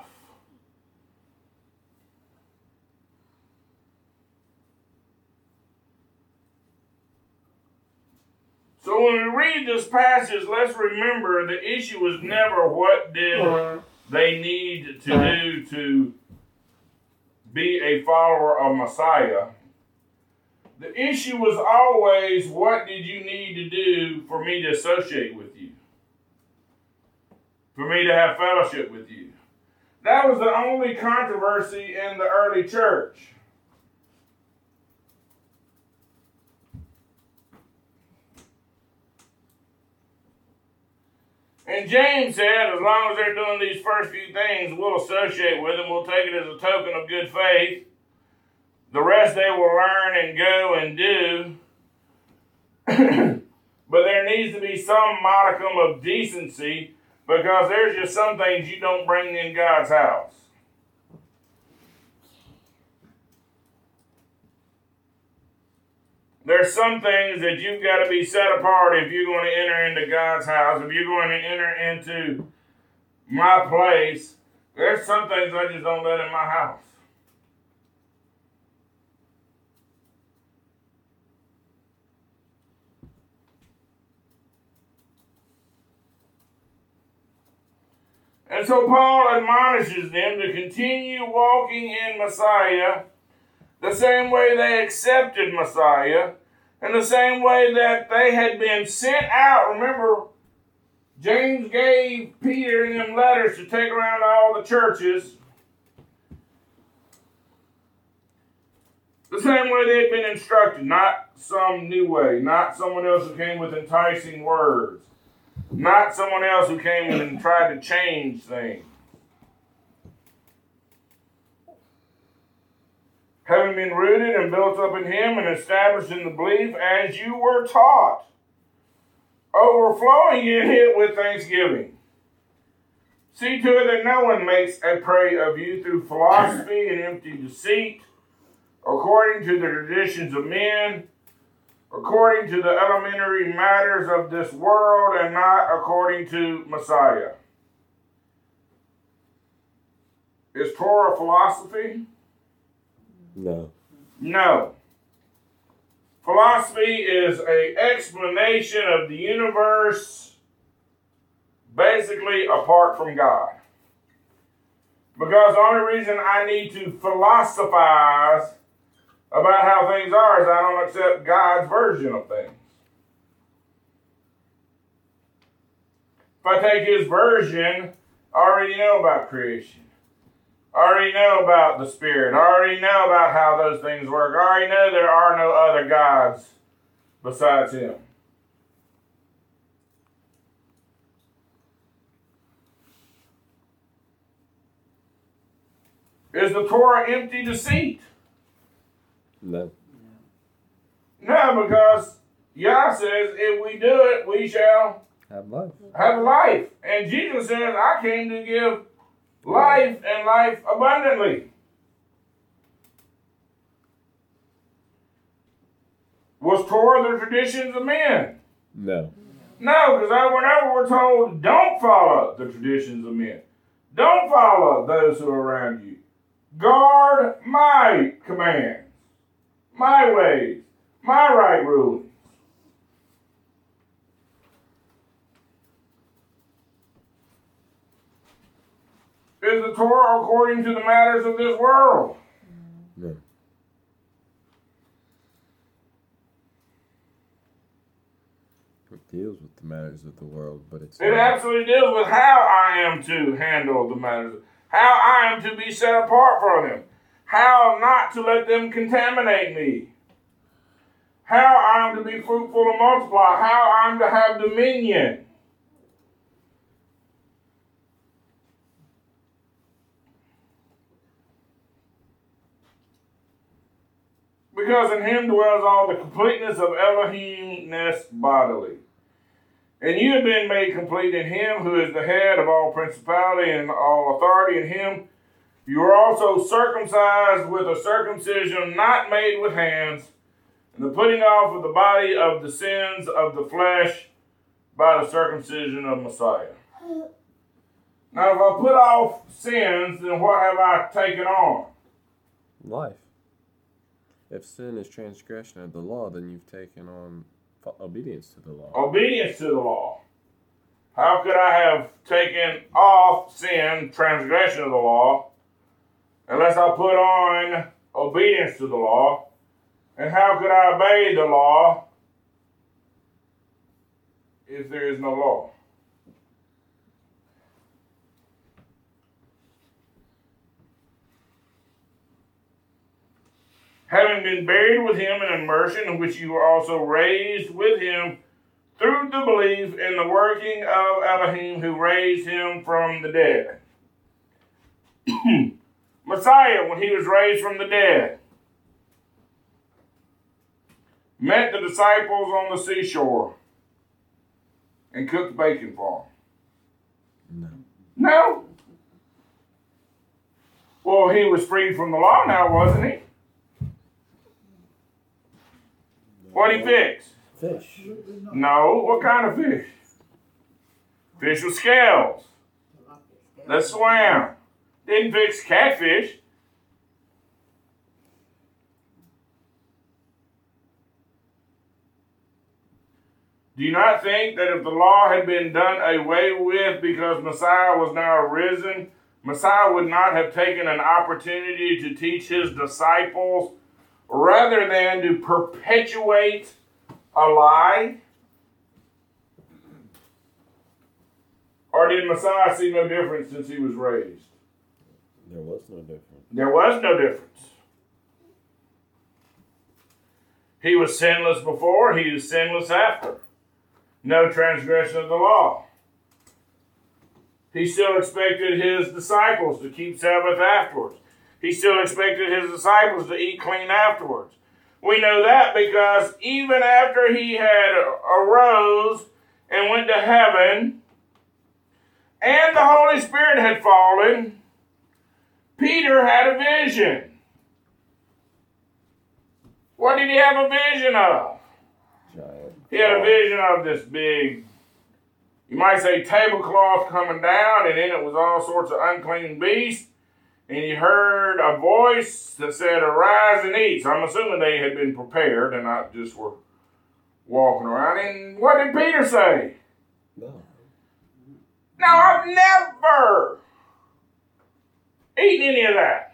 So when we read this passage, let's remember the issue was never what did they need to do to be a follower of Messiah. The issue was always, what did you need to do for me to associate with you? For me to have fellowship with you? That was the only controversy in the early church. And James said, as long as they're doing these first few things, we'll associate with them. We'll take it as a token of good faith. The rest they will learn and go and do. But there needs to be some modicum of decency, because there's just some things you don't bring in God's house. There's some things that you've got to be set apart if you're going to enter into God's house. If you're going to enter into my place, there's some things I just don't let in my house. And so Paul admonishes them to continue walking in Messiah the same way they accepted Messiah, and the same way that they had been sent out. Remember, James gave Peter and them letters to take around to all the churches. The same way they had been instructed, not some new way, not someone else who came with enticing words, not someone else who came and tried to change things. Having been rooted and built up in him and established in the belief as you were taught, overflowing in it with thanksgiving. See to it that no one makes a prey of you through philosophy and empty deceit, according to the traditions of men, according to the elementary matters of this world, and not according to Messiah. Is Torah philosophy? No. No. Philosophy is an explanation of the universe basically apart from God. Because the only reason I need to philosophize about how things are is I don't accept God's version of things. If I take his version, I already know about creation. I already know about the Spirit. I already know about how those things work. I already know there are no other gods besides him. Is the Torah empty deceit? No. No, because Yah says if we do it, we shall Have life. have life. And Jesus says, I came to give life and life abundantly. Was Torah the traditions of men? No. No, because over and over we're told, don't follow the traditions of men. Don't follow those who are around you. Guard my commands, my ways, my right rulings. Is the Torah according to the matters of this world? No. It deals with the matters of the world, but it's It not. absolutely deals with how I am to handle the matters, how I am to be set apart from them, how not to let them contaminate me, how I am to be fruitful and multiply, how I am to have dominion. Because in him dwells all the completeness of Elohimness bodily. And you have been made complete in him who is the head of all principality and all authority. In him you are also circumcised with a circumcision not made with hands, and the putting off of the body of the sins of the flesh by the circumcision of Messiah. Now if I put off sins, then what have I taken on? Life. If sin is transgression of the law, then you've taken on fo- obedience to the law. Obedience to the law. How could I have taken off sin, transgression of the law, unless I put on obedience to the law? And how could I obey the law if there is no law? Having been buried with him in immersion, in which you were also raised with him through the belief in the working of Elohim who raised him from the dead. Messiah, when he was raised from the dead, met the disciples on the seashore and cooked bacon for them. No. No. Well, he was freed from the law now, wasn't he? What'd he fix? Fish. No. What kind of fish? Fish with scales that swam. Didn't fix catfish. Do you not think that if the law had been done away with because Messiah was now risen, Messiah would not have taken an opportunity to teach his disciples rather than to perpetuate a lie? Or did Messiah see no difference since he was raised? There was no difference. There was no difference. He was sinless before, he was sinless after. No transgression of the law. He still expected his disciples to keep Sabbath afterwards. He still expected his disciples to eat clean afterwards. We know that because even after he had arose and went to heaven, and the Holy Spirit had fallen, Peter had a vision. What did he have a vision of? Giant. He had a vision of this big, you might say, tablecloth coming down, and in it was all sorts of unclean beasts. And he heard a voice that said, "Arise and eat." So I'm assuming they had been prepared and not just were walking around. And what did Peter say? No. No, I've never eaten any of that.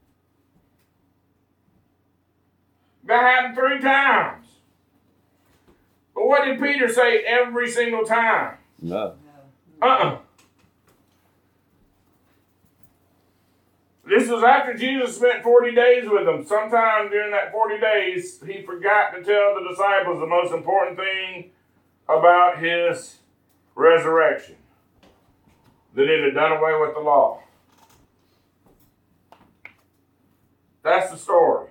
That happened three times. But what did Peter say every single time? No. Uh-uh. This was after Jesus spent forty days with them. Sometime during that forty days, he forgot to tell the disciples the most important thing about his resurrection. That it had done away with the law. That's the story.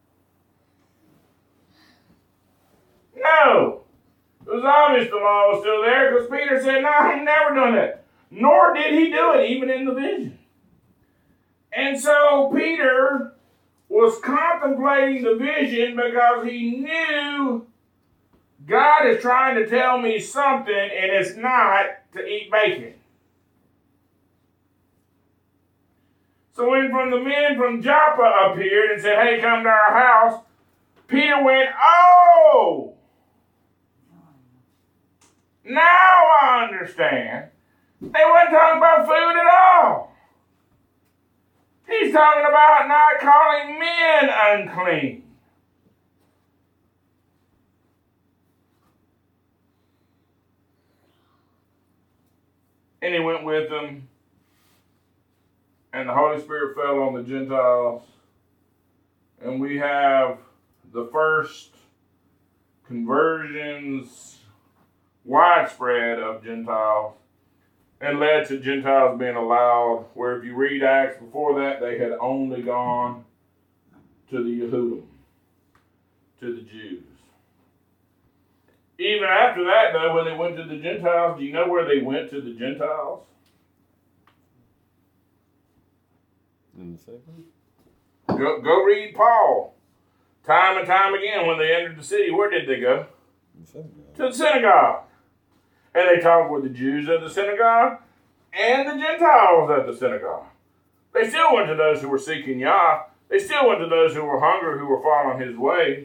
No. It was obvious the law was still there because Peter said, "No, I've never done it." Nor did he do it, even in the vision. And so Peter was contemplating the vision because he knew God is trying to tell me something, and it's not to eat bacon. So when from the men from Joppa appeared and said, "Hey, come to our house," Peter went, "Oh, now I understand. They weren't talking about food at all. He's talking about not calling men unclean." And he went with them, and the Holy Spirit fell on the Gentiles. And we have the first conversions, widespread, of Gentiles, and led to Gentiles being allowed, where if you read Acts before that, they had only gone to the Yehudim, to the Jews. Even after that, though, when they went to the Gentiles, do you know where they went to the Gentiles? In the second? Go, go read Paul. Time and time again, when they entered the city, where did they go? The synagogue. To the synagogue. And they talked with the Jews at the synagogue and the Gentiles at the synagogue. They still went to those who were seeking Yah. They still went to those who were hungry, who were following his ways.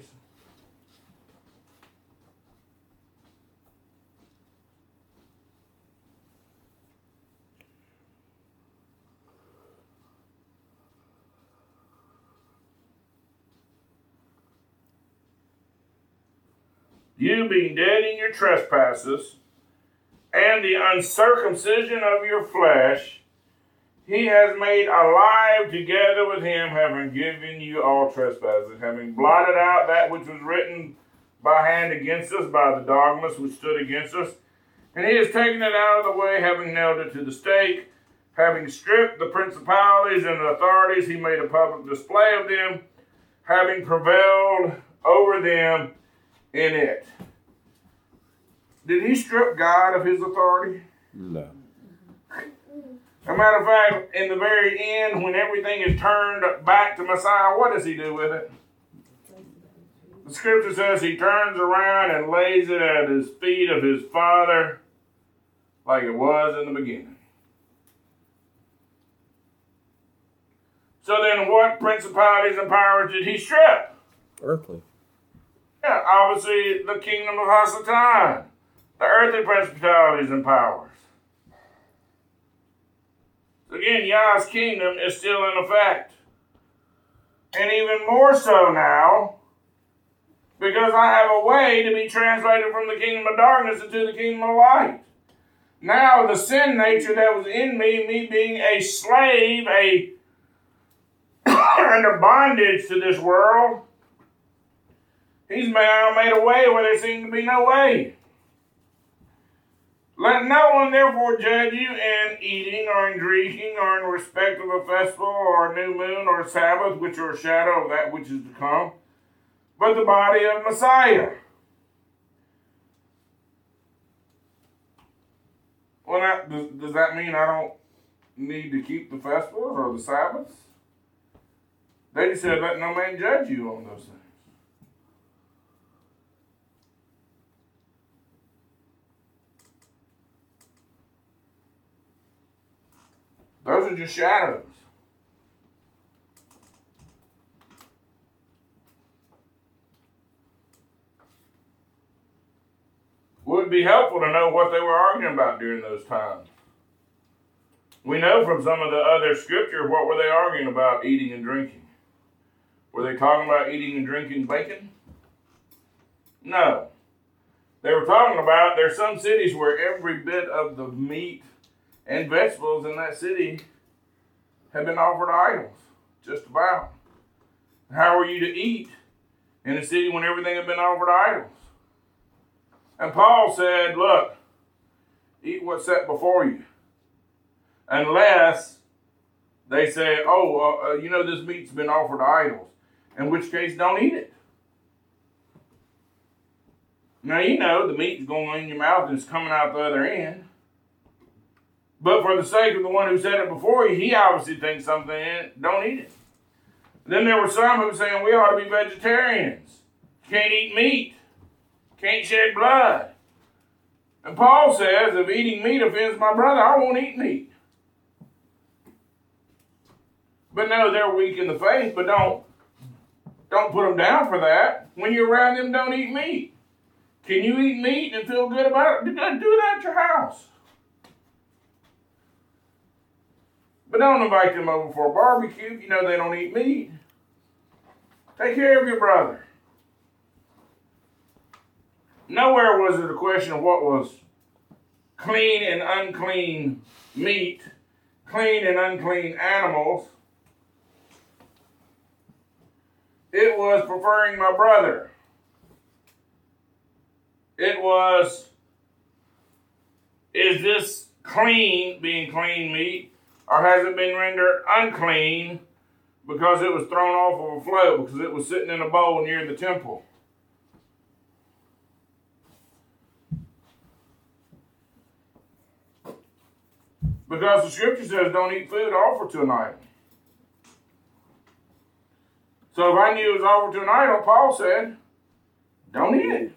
You being dead in your trespasses and the uncircumcision of your flesh, he has made alive together with him, having given you all trespasses, having blotted out that which was written by hand against us, by the dogmas which stood against us. And he has taken it out of the way, having nailed it to the stake, having stripped the principalities and the authorities, he made a public display of them, having prevailed over them in it. Did he strip God of his authority? No. As a matter of fact, in the very end, when everything is turned back to Messiah, what does he do with it? The scripture says he turns around and lays it at his feet of his Father like it was in the beginning. So then what principalities and powers did he strip? Earthly. Yeah, obviously the kingdom of Hasatan, the earthly principalities and powers. So again, Yah's kingdom is still in effect. And even more so now, because I have a way to be translated from the kingdom of darkness into the kingdom of light. Now the sin nature that was in me, me being a slave, a under bondage to this world, he's now made a way where there seemed to be no way. Let no one therefore judge you in eating or in drinking or in respect of a festival or a new moon or a Sabbath, which are a shadow of that which is to come, but the body of Messiah. Well, that, does, does that mean I don't need to keep the festivals or the Sabbaths? They just said, let no man judge you on those things. are just shadows. Would be helpful to know what they were arguing about during those times. We know from some of the other scripture, what were they arguing about eating and drinking? Were they talking about eating and drinking bacon? No. They were talking about, there's some cities where every bit of the meat and vegetables in that city have been offered to idols. Just about. How are you to eat in a city when everything had been offered to idols? And Paul said, look, eat what's set before you. Unless they say, oh, uh, you know, this meat's been offered to idols. In which case, don't eat it. Now, you know, the meat's going in your mouth and it's coming out the other end. But for the sake of the one who said it before you, he obviously thinks something in it. Don't eat it. Then there were some who were saying, we ought to be vegetarians. Can't eat meat. Can't shed blood. And Paul says, if eating meat offends my brother, I won't eat meat. But no, they're weak in the faith, but don't, don't put them down for that. When you're around them, don't eat meat. Can you eat meat and feel good about it? Do that at your house. But don't invite them over for a barbecue if you know they don't eat meat. Take care of your brother. Nowhere was it a question of what was clean and unclean meat, clean and unclean animals. It was preferring my brother. It was, is this clean, being clean meat, or has it been rendered unclean because it was thrown off of a float, because it was sitting in a bowl near the temple? Because the scripture says don't eat food offered to an idol. So if I knew it was offered to an idol, Paul said, don't eat it.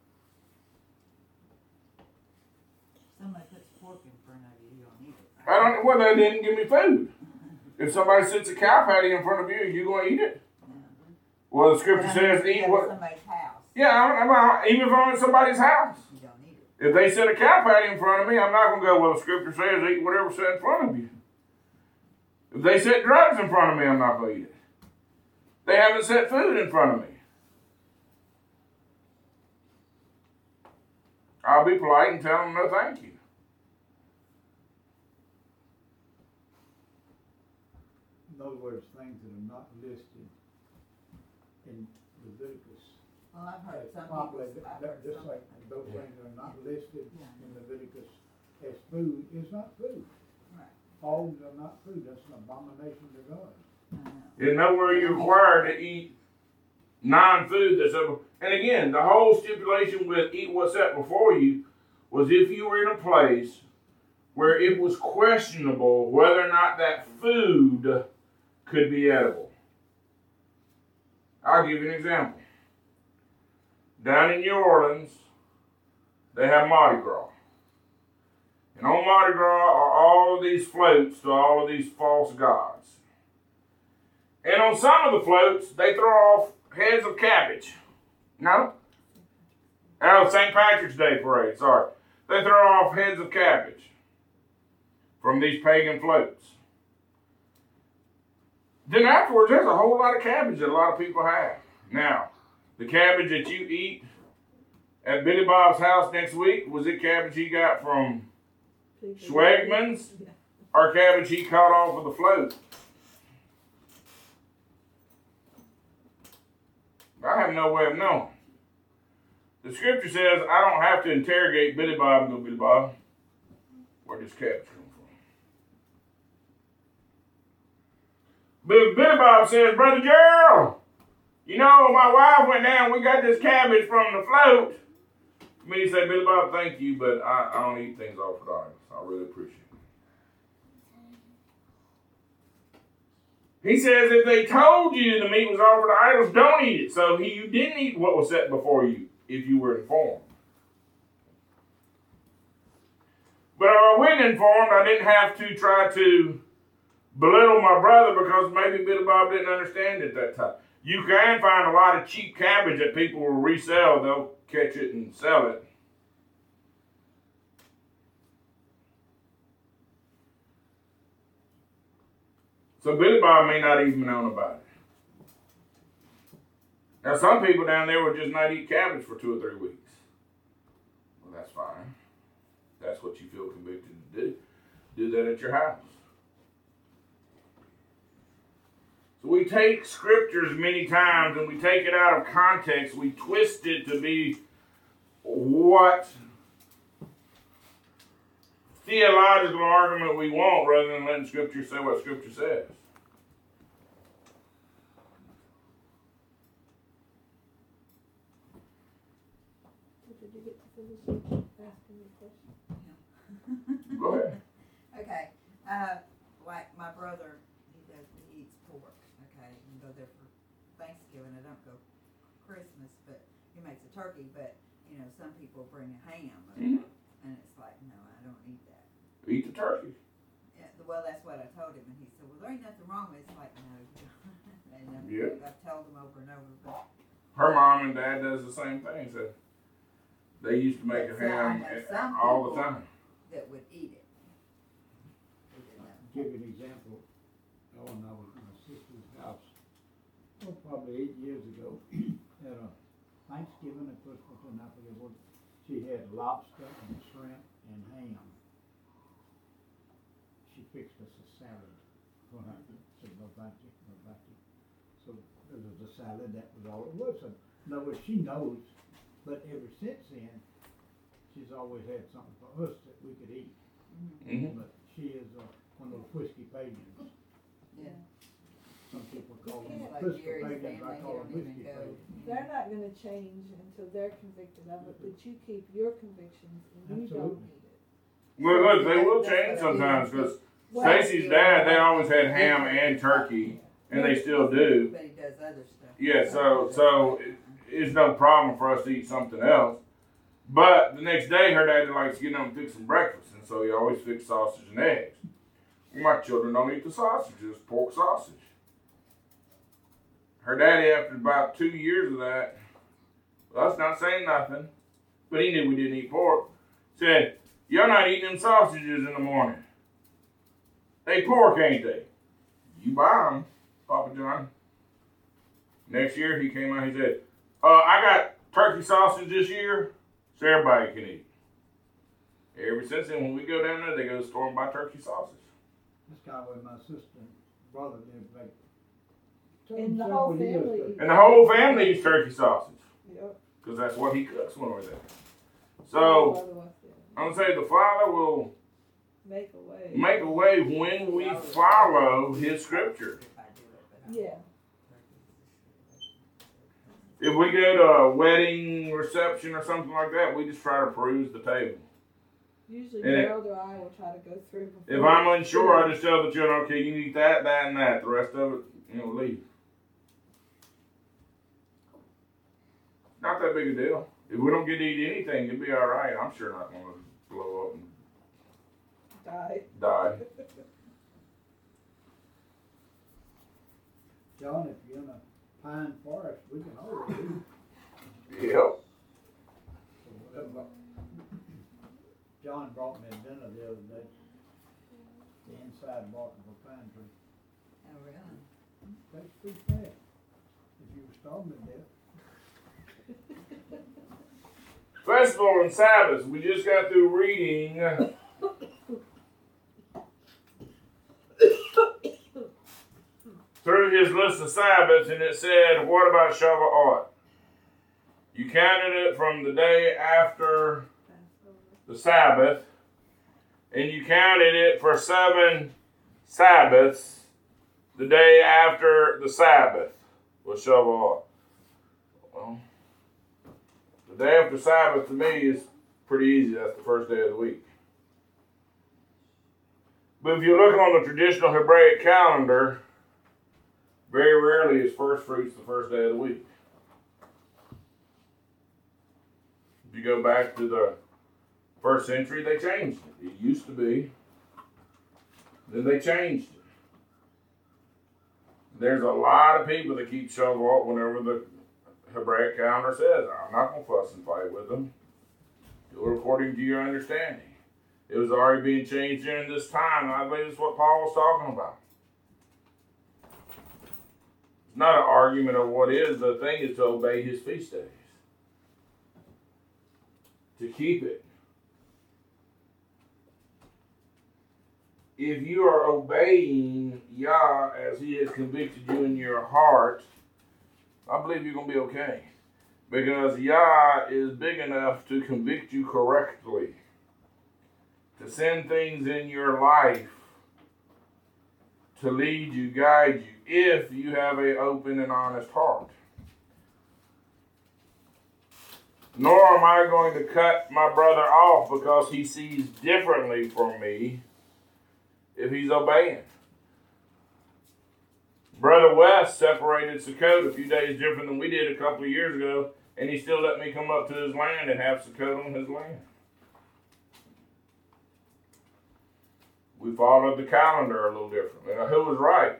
Somebody puts pork in front of you, you don't eat it. I don't, well, they didn't give me food. If somebody sits a cow patty in front of you, you going to eat it? Well, the scripture says eat what? Somebody's house. Yeah, I'm, I'm, even if I'm in somebody's house. You don't eat it. If they set a cow patty in front of me, I'm not going to go, well, the scripture says eat whatever's set in front of you. If they set drugs in front of me, I'm not going to eat it. They haven't set food in front of me. I'll be polite and tell them no thank you. In other words, things that are not listed in Leviticus. Well, I've heard some Probably, people. I've they're heard just some- like those things that are not listed Yeah. in Leviticus as food is not food. Right. Hogs are not food. That's an abomination to God. I know. There's nowhere you're required to eat non-food that's over. And again, the whole stipulation with eat what's set before you was if you were in a place where it was questionable whether or not that food could be edible. I'll give you an example. Down in New Orleans, they have Mardi Gras. And on Mardi Gras are all of these floats to all of these false gods. And on some of the floats, they throw off heads of cabbage. No? Oh, Saint Patrick's Day parade, sorry. They throw off heads of cabbage from these pagan floats. Then afterwards, there's a whole lot of cabbage that a lot of people have. Now, the cabbage that you eat at Billy Bob's house next week, was it cabbage he got from Schwegman's or cabbage he caught off of the float? I have no way of knowing. The scripture says I don't have to interrogate Billy Bob and go, Billy Bob, where does cabbage come from? But if Billy Bob says, Brother Gerald, you know, my wife went down, we got this cabbage from the float. Me to say, Billy Bob, thank you, but I, I don't eat things offered idols. I really appreciate it. He says if they told you the meat was offered to idols, don't eat it. So he, you didn't eat what was set before you if you were informed. But if I wasn't informed, I didn't have to try to belittle my brother because maybe Billy Bob didn't understand it that time. You can find a lot of cheap cabbage that people will resell. They'll catch it and sell it. So Billy Bob may not even know about it. Now some people down there would just not eat cabbage for two or three weeks. Well, that's fine. That's what you feel convicted to do. Do that at your house. So we take scriptures many times and we take it out of context. We twist it to be what theological argument we want rather than letting Scripture say what Scripture says. Did you get to finish asking me a question? Go ahead. Okay, uh, like my brother, he does, he eats pork, okay, you can go there for Thanksgiving, I don't go Christmas, but he makes a turkey, but, you know, some people bring a ham, Mm-hmm. and it's like, no, I don't eat that. Eat the turkey. Yeah, well, that's what I told him, and he said, well, there ain't nothing wrong with it, it's like, no, you don't. And um, Yeah. I've told him over and over, but. Her mom and dad does the same thing. So they used to make a But some- ham I know some all the people time. That would eat it. He didn't know. I'll give you an example. Oh, when I was at my sister's house, oh, probably eight years ago, at a Thanksgiving or Christmas, and I forget what, she had lobster and shrimp and ham. She fixed us a salad for her. Said, no, thank you, no, thank you. So it was a salad, that was all it was. So, in other words, she knows, but ever since then, she's always had something for us that we could eat. Mm-hmm. But she is uh, one of those whiskey pagans. Yeah. Some people call them Like Christopher Gary's pagans, I family, call them he don't even whiskey go. pagans. They're not going to change until they're convicted of it, but you keep your convictions and you don't Absolutely. need it. Well, look, they will change sometimes because Well, Stacy's dad, they always had ham and turkey, and they still do. But he does other stuff. Yeah, so so it, it's no problem for us to eat something else. But the next day, her dad likes to get up and fix some breakfast, and so he always fixed sausage and eggs. My children don't eat the sausage; it's pork sausage. Her daddy, after about two years of that, well, that's not saying nothing, but he knew we didn't eat pork, said, "You're not eating them sausages in the morning. They pork, ain't they? You buy them, Papa John." Next year, he came out, he said, uh, I got turkey sausage this year, so everybody can eat. Ever since then, when we go down there, they go to the store and buy turkey sausage. That's kind of where my sister and brother lived back. And the whole several years family ago. And the whole family eats turkey sausage, Yep. because that's what he cooks when we're there. My So, brother wants to I'm going to say the Father will make a way. make a way when we follow his scripture. If I do it, but I- Yeah. If we go to a wedding reception or something like that, we just try to peruse the table. Usually And it- Gerald or I will try to go through before. If I'm unsure, I just tell the children, okay, you eat that, that, and that. The rest of it, you know, leave. Not that big a deal. If we don't get to eat anything, it'll be all right. I'm sure not going to blow up and Die. die. John, if you're in a pine forest, we can always do Yep. so whatever. John brought me dinner the other day. The inside bark of a pine tree. Oh, really? That's pretty fast. If you were starving to death. Festival and Sabbath. We just got through reading through his list of Sabbaths, and it said, what about Shavuot? You counted it from the day after the Sabbath, and you counted it for seven Sabbaths the day after the Sabbath was Shavuot. Well, the day after Sabbath to me is pretty easy. That's the first day of the week. But if you're looking on the traditional Hebraic calendar, very rarely is first fruits the first day of the week. If you go back to the first century, they changed it. It used to be. Then they changed it. There's a lot of people that keep Shavuot whenever the Hebraic calendar says, I'm not going to fuss and fight with them. Do it according to your understanding. It was already being changed during this time, and I believe it's what Paul was talking about. It's not an argument of what is. The thing is to obey his feast days. To keep it. If you are obeying Yah as he has convicted you in your heart, I believe you're going to be okay. Because Yah is big enough to convict you correctly. To send things in your life to lead you, guide you, if you have an open and honest heart. Nor am I going to cut my brother off because he sees differently from me if he's obeying. Brother West separated Sukkot a few days different than we did a couple of years ago, and he still let me come up to his land and have Sukkot on his land. We followed the calendar a little different. And who was right?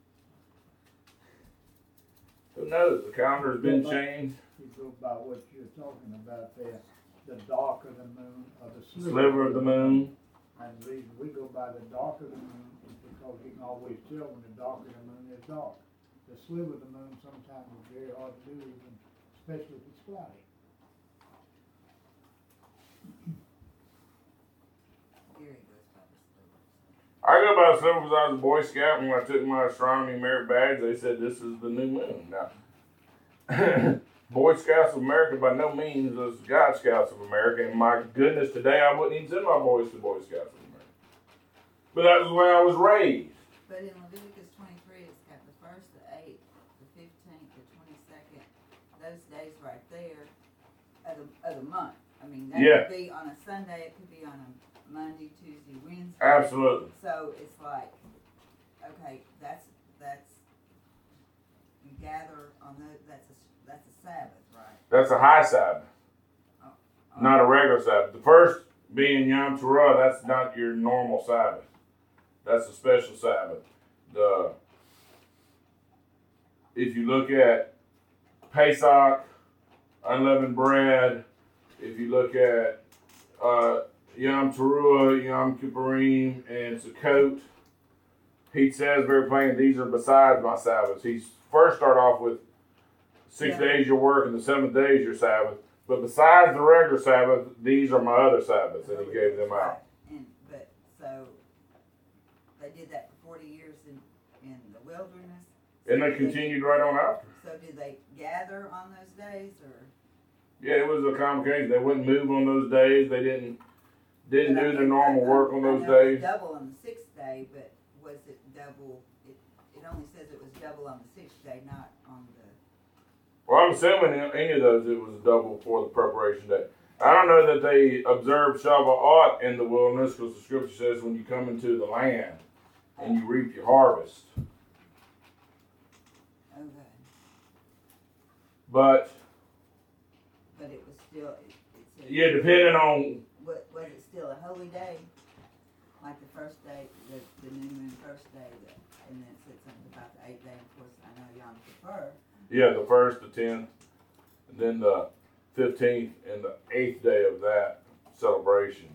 Who knows? The calendar has been changed. You go by what you're talking about there, the dark of the moon or the sliver, Sliver of the moon. And the reason we go by the dark of the moon is because you can always tell when the dark of the moon is dark. The sliver of the moon sometimes is very hard to do, even especially if it's cloudy. Gary goes by the sliver. I go by the sliver because I was a Boy Scout, and when I took my astronomy merit badge, they said this is the new moon. Now, Boy Scouts of America by no means is Guide Scouts of America, and my goodness, today I wouldn't even send my boys to Boy Scouts of America. But that was the way I was raised. But in Leviticus twenty-three, it's got the first, the eighth, the fifteenth, the twenty-second, those days right there of the, of the month. I mean, that Yeah. could be on a Sunday, it could be on a Monday, Tuesday, Wednesday. Absolutely. So it's like, okay, that's, that's, you gather on the, that's a, that's a Sabbath, right? That's a high Sabbath, Oh, not a regular Sabbath. The first being Yom Teruah, that's not your normal Sabbath. That's a special Sabbath. The if you look at Pesach, unleavened bread, if you look at uh, Yom Teruah, Yom Kippurim, and Sukkot, he says very plain, these are besides my Sabbaths. He first start off with six Yeah. days your work and the seventh day is your Sabbath. But besides the regular Sabbath, these are my other Sabbaths, and he gave them out. And, but, so, they did that for forty years in, in the wilderness. And So they did continued right on after. So did they gather on those days, or? Yeah, it was a convocation. They wouldn't move on those days. They didn't didn't But I do mean, their normal I- work on I those know it's days. double on the sixth day, but was it double, it, it only says it was double on the sixth day, not on the, Well, I'm assuming in any of those it was double for the preparation day. I don't know that they observed Shavuot in the wilderness because the scripture says when you come into the land and you reap your harvest. okay, But but it was still, it, it said. yeah, depending on Was, was it still a holy day? Like the first day, the, the new moon first day, that, and then it said something about the eighth day, and of course, I know Yom Kippur. yeah the first, the tenth, and then the fifteenth and the eighth day of that celebration.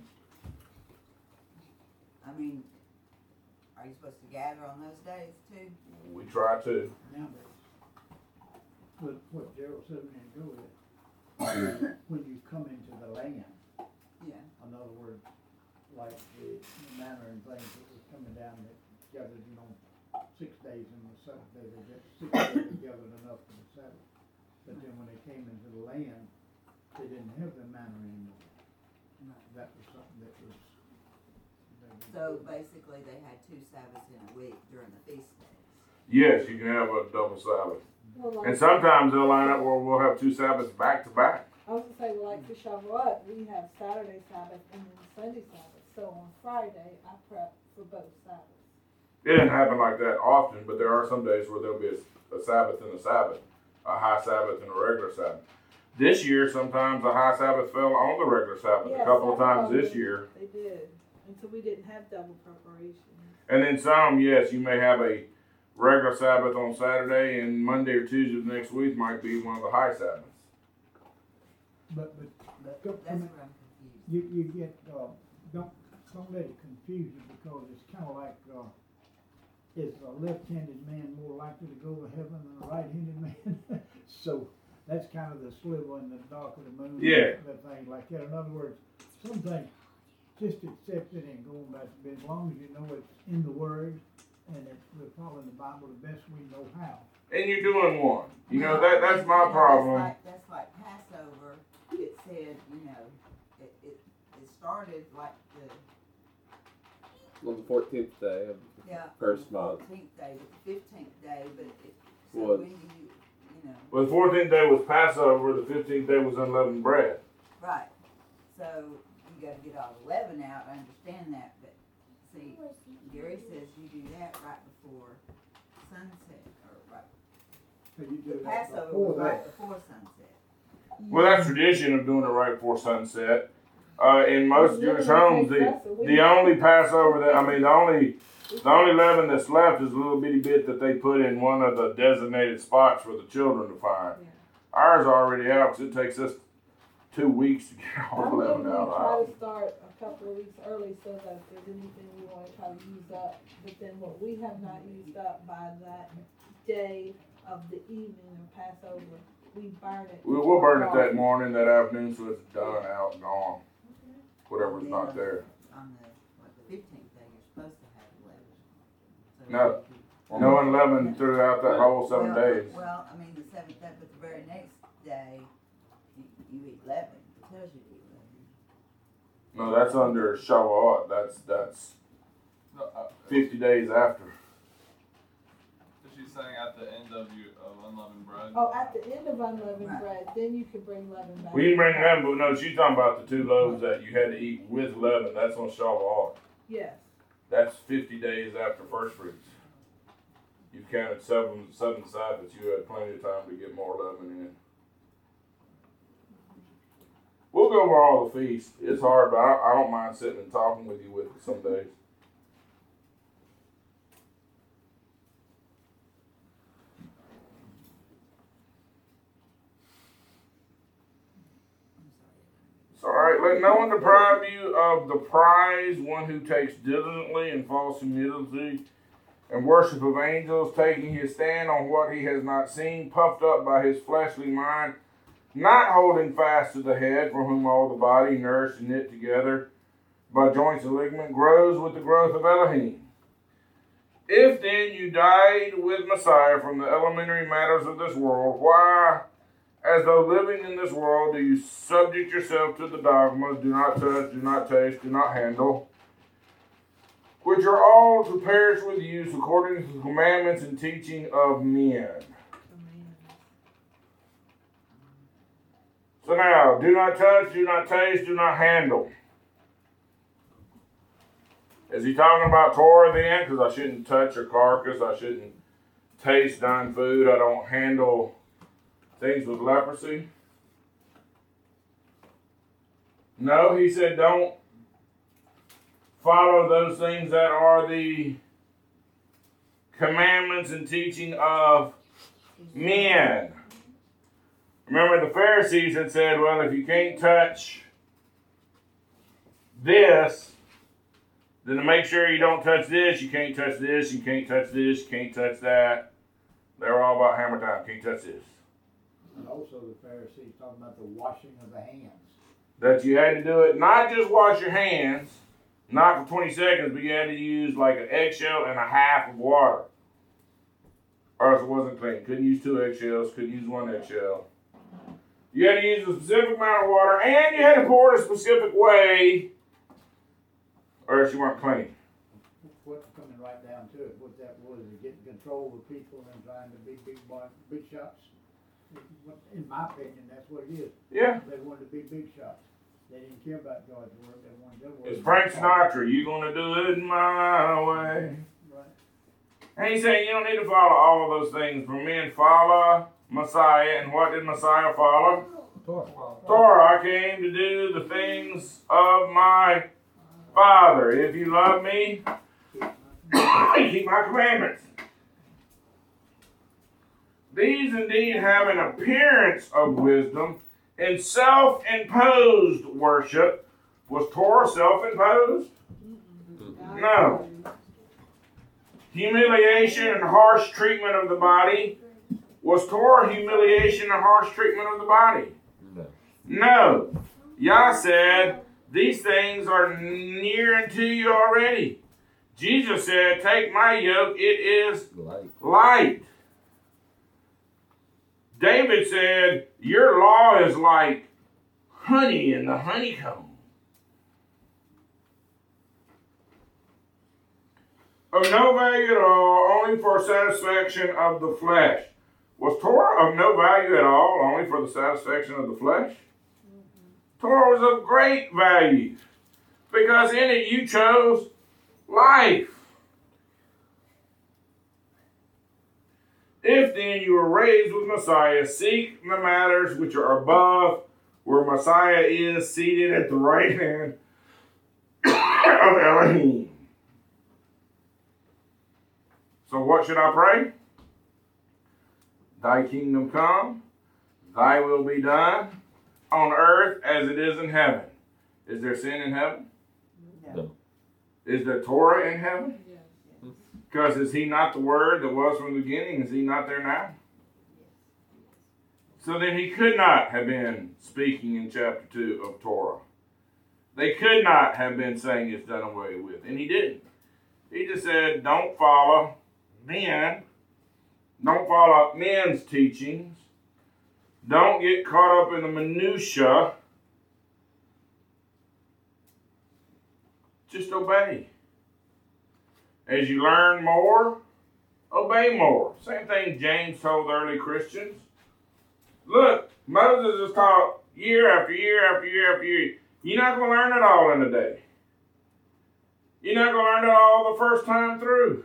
I mean, are you supposed to gather on those days too? We try to. Now, but what Gerald said a minute ago is, when you come into the land, Yeah. in other words, like the, the manner and things that was coming down that gathered, you know, six days and the seventh day, they get six days they gathered enough for the Sabbath. But then when they came into the land, they didn't have the manner anymore. Right. That was something that was. that was- So basically, they had two Sabbaths in a week during the feast days. Yes, you can have a double Sabbath. Well, And like, sometimes they'll line up where we'll have two Sabbaths back to back. I was gonna say, well, like for Shavuot, we have Saturday Sabbath and then Sunday Sabbath. So on Friday, I prep for both Sabbaths. It didn't happen like that often, but there are some days where there'll be a, a Sabbath and a Sabbath, a high Sabbath and a regular Sabbath. This year, sometimes a high Sabbath fell on the regular Sabbath. Yeah, a couple of Sabbath times this they- year. They did, and so we didn't have double preparation. And then some, yes, you may have a regular Sabbath on Saturday, and Monday or Tuesday of next week might be one of the high Sabbaths. But, but, But Go- that's I mean, where I'm confused. you, you get, uh, don't, don't let it confuse you, because it's kinda like, uh, is a left-handed man more likely to go to heaven than a right-handed man? So, that's kind of the sliver in the dark of the moon. Yeah. The thing like that. In other words, some things, just accept it and go on back to bed, as long as you know it's in the Word, and it's, we're following the Bible the best we know how. And you're doing one. You know, Well, that I that's mean, my you know, problem. That's like, that's like Passover, it said, you know, it, it, it started like the, On the fourteenth day of yeah. First on the month. Fourteenth day, but the fifteenth day, but it, so What? when do you, you know, Well, the fourteenth day was Passover. The fifteenth day was unleavened bread. right, so you gotta get all the leaven out, I understand that, but see, Gary says you do that right before sunset, or right, So you do the that Passover before was right that. before sunset. Well, that's tradition of doing it right before sunset. Uh, in most Jewish homes, the the only Passover that I mean, the only the only leaven that's left is a little bitty bit that they put in one of the designated spots for the children to find. Yeah. Ours are already out because it takes us two weeks to get all the I'm leaven gonna out of the try house. to start a couple of weeks early so that if there's anything we wanna try to use up, but then what we have not used up by that day of the evening of Passover, we burn it. We will burn it that morning, that afternoon, so it's done, out, and gone. Whatever's And not then there. On the, what, the fifteenth day, you're supposed to have leaven. So No. you- No unleavened throughout that whole seven Well, days. Well, I mean, the seventh day, but the very next day, you, you eat leaven, it tells you to eat leaven. No, that's under Shavuot. That's that's No, uh, fifty days after. is she saying at the end of you of unleavened bread? Oh, at the end of unleavened Right. bread, then you can bring leaven back. We can bring leaven, but no, she's talking about the two loaves that you had to eat with leaven. That's on Shavuot. Yes, That's fifty days after first fruits. You've counted seven seven Sabbaths. You had plenty of time to get more leaven in. We'll go over all the feasts. It's hard, but I, I don't mind sitting and talking with you with it some days. It's all right. Let no one deprive you of the prize, one who takes diligently in false humility and worship of angels, taking his stand on what he has not seen, puffed up by his fleshly mind, not holding fast to the head, from whom all the body, nourished and knit together by joints and ligament, grows with the growth of Elohim. If then you died with Messiah from the elementary matters of this world, why, as though living in this world, do you subject yourself to the dogmas, do not touch, do not taste, do not handle, which are all to perish with use according to the commandments and teaching of men? So now, do not touch, do not taste, do not handle. Is he talking about Torah then? Because I shouldn't touch a carcass, I shouldn't taste done food, I don't handle things with leprosy? No, he said don't follow those things that are the commandments and teaching of men. Remember, the Pharisees had said, well, if you can't touch this, then to make sure you don't touch this, you can't touch this, you can't touch this, you can't touch that. They were all about hammer time, can't touch this. And also the Pharisees talking about the washing of the hands. That you had to do it, not just wash your hands, not for twenty seconds, but you had to use like an eggshell and a half of water. Or else it wasn't clean. Couldn't use two eggshells, couldn't use one eggshell. You had to use a specific amount of water, and you had to pour it a specific way, or else you weren't clean. What's coming right down to it, what that was, is getting control of people and trying to be big boy, big shots. In my opinion, that's what it is. Yeah. They wanted to be big shots. They didn't care about God's word, they wanted their word. It's Frank Sinatra, you gonna do it my way. Right. And he's saying you don't need to follow all of those things. For men follow Messiah, and what did Messiah follow? Torah. Torah, I came to do the things of my Father. If you love me, keep my commandments. these indeed have an appearance of wisdom, and self-imposed worship. Was Torah self-imposed? No. Humiliation and harsh treatment of the body. Was Torah humiliation and harsh treatment of the body? No. No. Yah said, these things are near unto you already. Jesus said, take my yoke, it is Light. light. David said, your law is like honey in the honeycomb. Of no value at all, only for satisfaction of the flesh. Was Torah of no value at all, only for the satisfaction of the flesh? Mm-hmm. Torah was of great value, because in it you chose life. If then you were raised with Messiah, seek the matters which are above, where Messiah is seated at the right hand of Elohim. So what should I pray? Thy kingdom come, thy will be done, on earth as it is in heaven. Is there sin in heaven? No. Is there Torah in heaven? Because is he not the Word that was from the beginning? Is he not there now? So then he could not have been speaking in chapter two of Torah. They could not have been saying it's done away with. And he didn't. He just said, don't follow men. Don't follow men's teachings. Don't get caught up in the minutia. Just obey. As you learn more, obey more. Same thing James told the early Christians. Look, Moses is taught year after year after year after year. You're not going to learn it all in a day. You're not going to learn it all the first time through.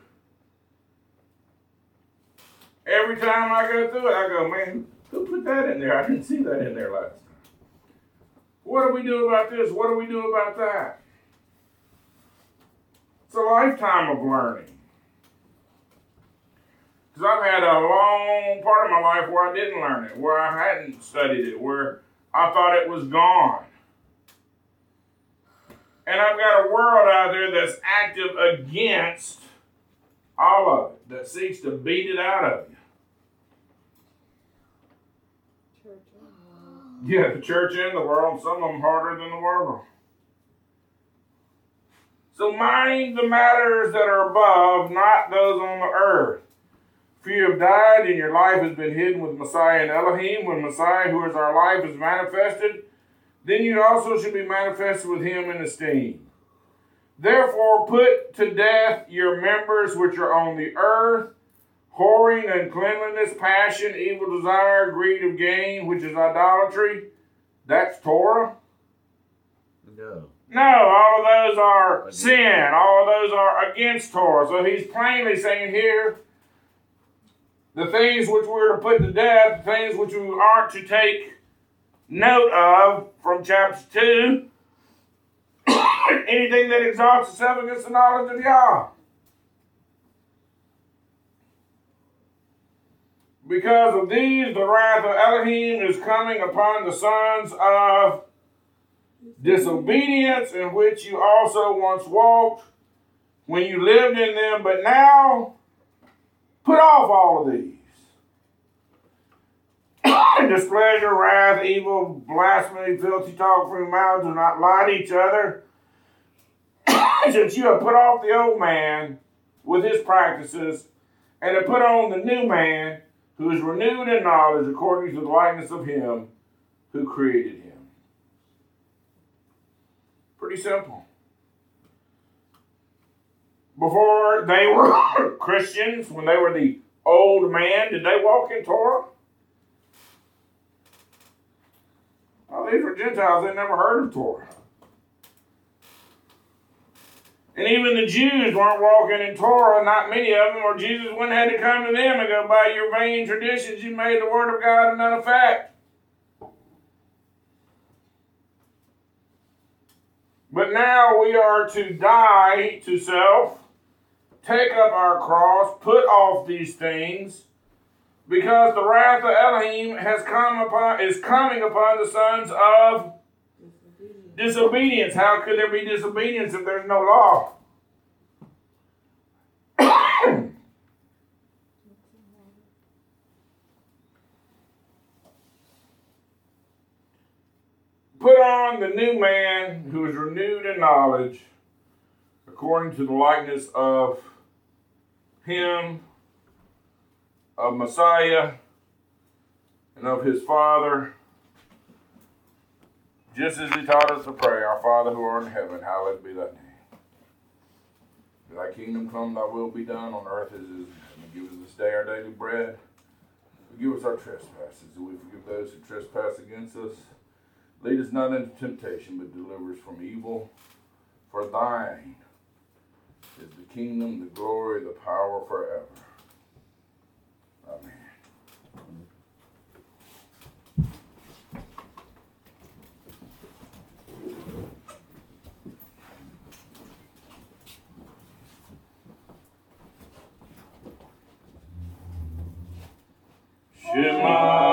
Every time I go through it, I go, man, who put that in there? I didn't see that in there last time. What do we do about this? What do we do about that? It's a lifetime of learning. Because I've had a long part of my life where I didn't learn it, where I hadn't studied it, where I thought it was gone. And I've got a world out there that's active against all of it, that seeks to beat it out of you. Church and world. Yeah, the church and the world, some of them harder than the world. So mind the matters that are above, not those on the earth. For you have died, and your life has been hidden with Messiah and Elohim. When Messiah, who is our life, is manifested, then you also should be manifested with him in esteem. Therefore put to death your members which are on the earth, whoring, uncleanliness, passion, evil desire, greed of gain, which is idolatry. That's Torah. No. No, all of those are sin. All of those are against Torah. So he's plainly saying here, the things which we're to put to death, the things which we aren't to take note of from chapter two, anything that exalts itself against the knowledge of Yah. Because of these, the wrath of Elohim is coming upon the sons of disobedience, in which you also once walked when you lived in them, but now put off all of these. Displeasure, wrath, evil, blasphemy, filthy talk from your mouth. Do not lie to each other, since you have put off the old man with his practices, and have put on the new man, who is renewed in knowledge according to the likeness of him who created him. Pretty simple. Before they were Christians, when they were the old man, did they walk in Torah? Oh, these were Gentiles. They never heard of Torah. And even the Jews weren't walking in Torah, not many of them, or Jesus wouldn't have had to come to them and go, by your vain traditions, you made the word of God of none effect. But now we are to die to self, take up our cross, put off these things, Because the wrath of Elohim has come upon is coming upon the sons of disobedience. How could there be disobedience if there's no law? Put on the new man who is renewed in knowledge, according to the likeness of him, of Messiah, and of his Father, just as he taught us to pray, Our Father who art in heaven, hallowed be thy name. Thy kingdom come, thy will be done on earth as it is in heaven. Give us this day our daily bread. Forgive us our trespasses, and we forgive those who trespass against us. Lead us not into temptation, but deliver us from evil. For thine is the kingdom, the glory, the power forever. Amen. Shema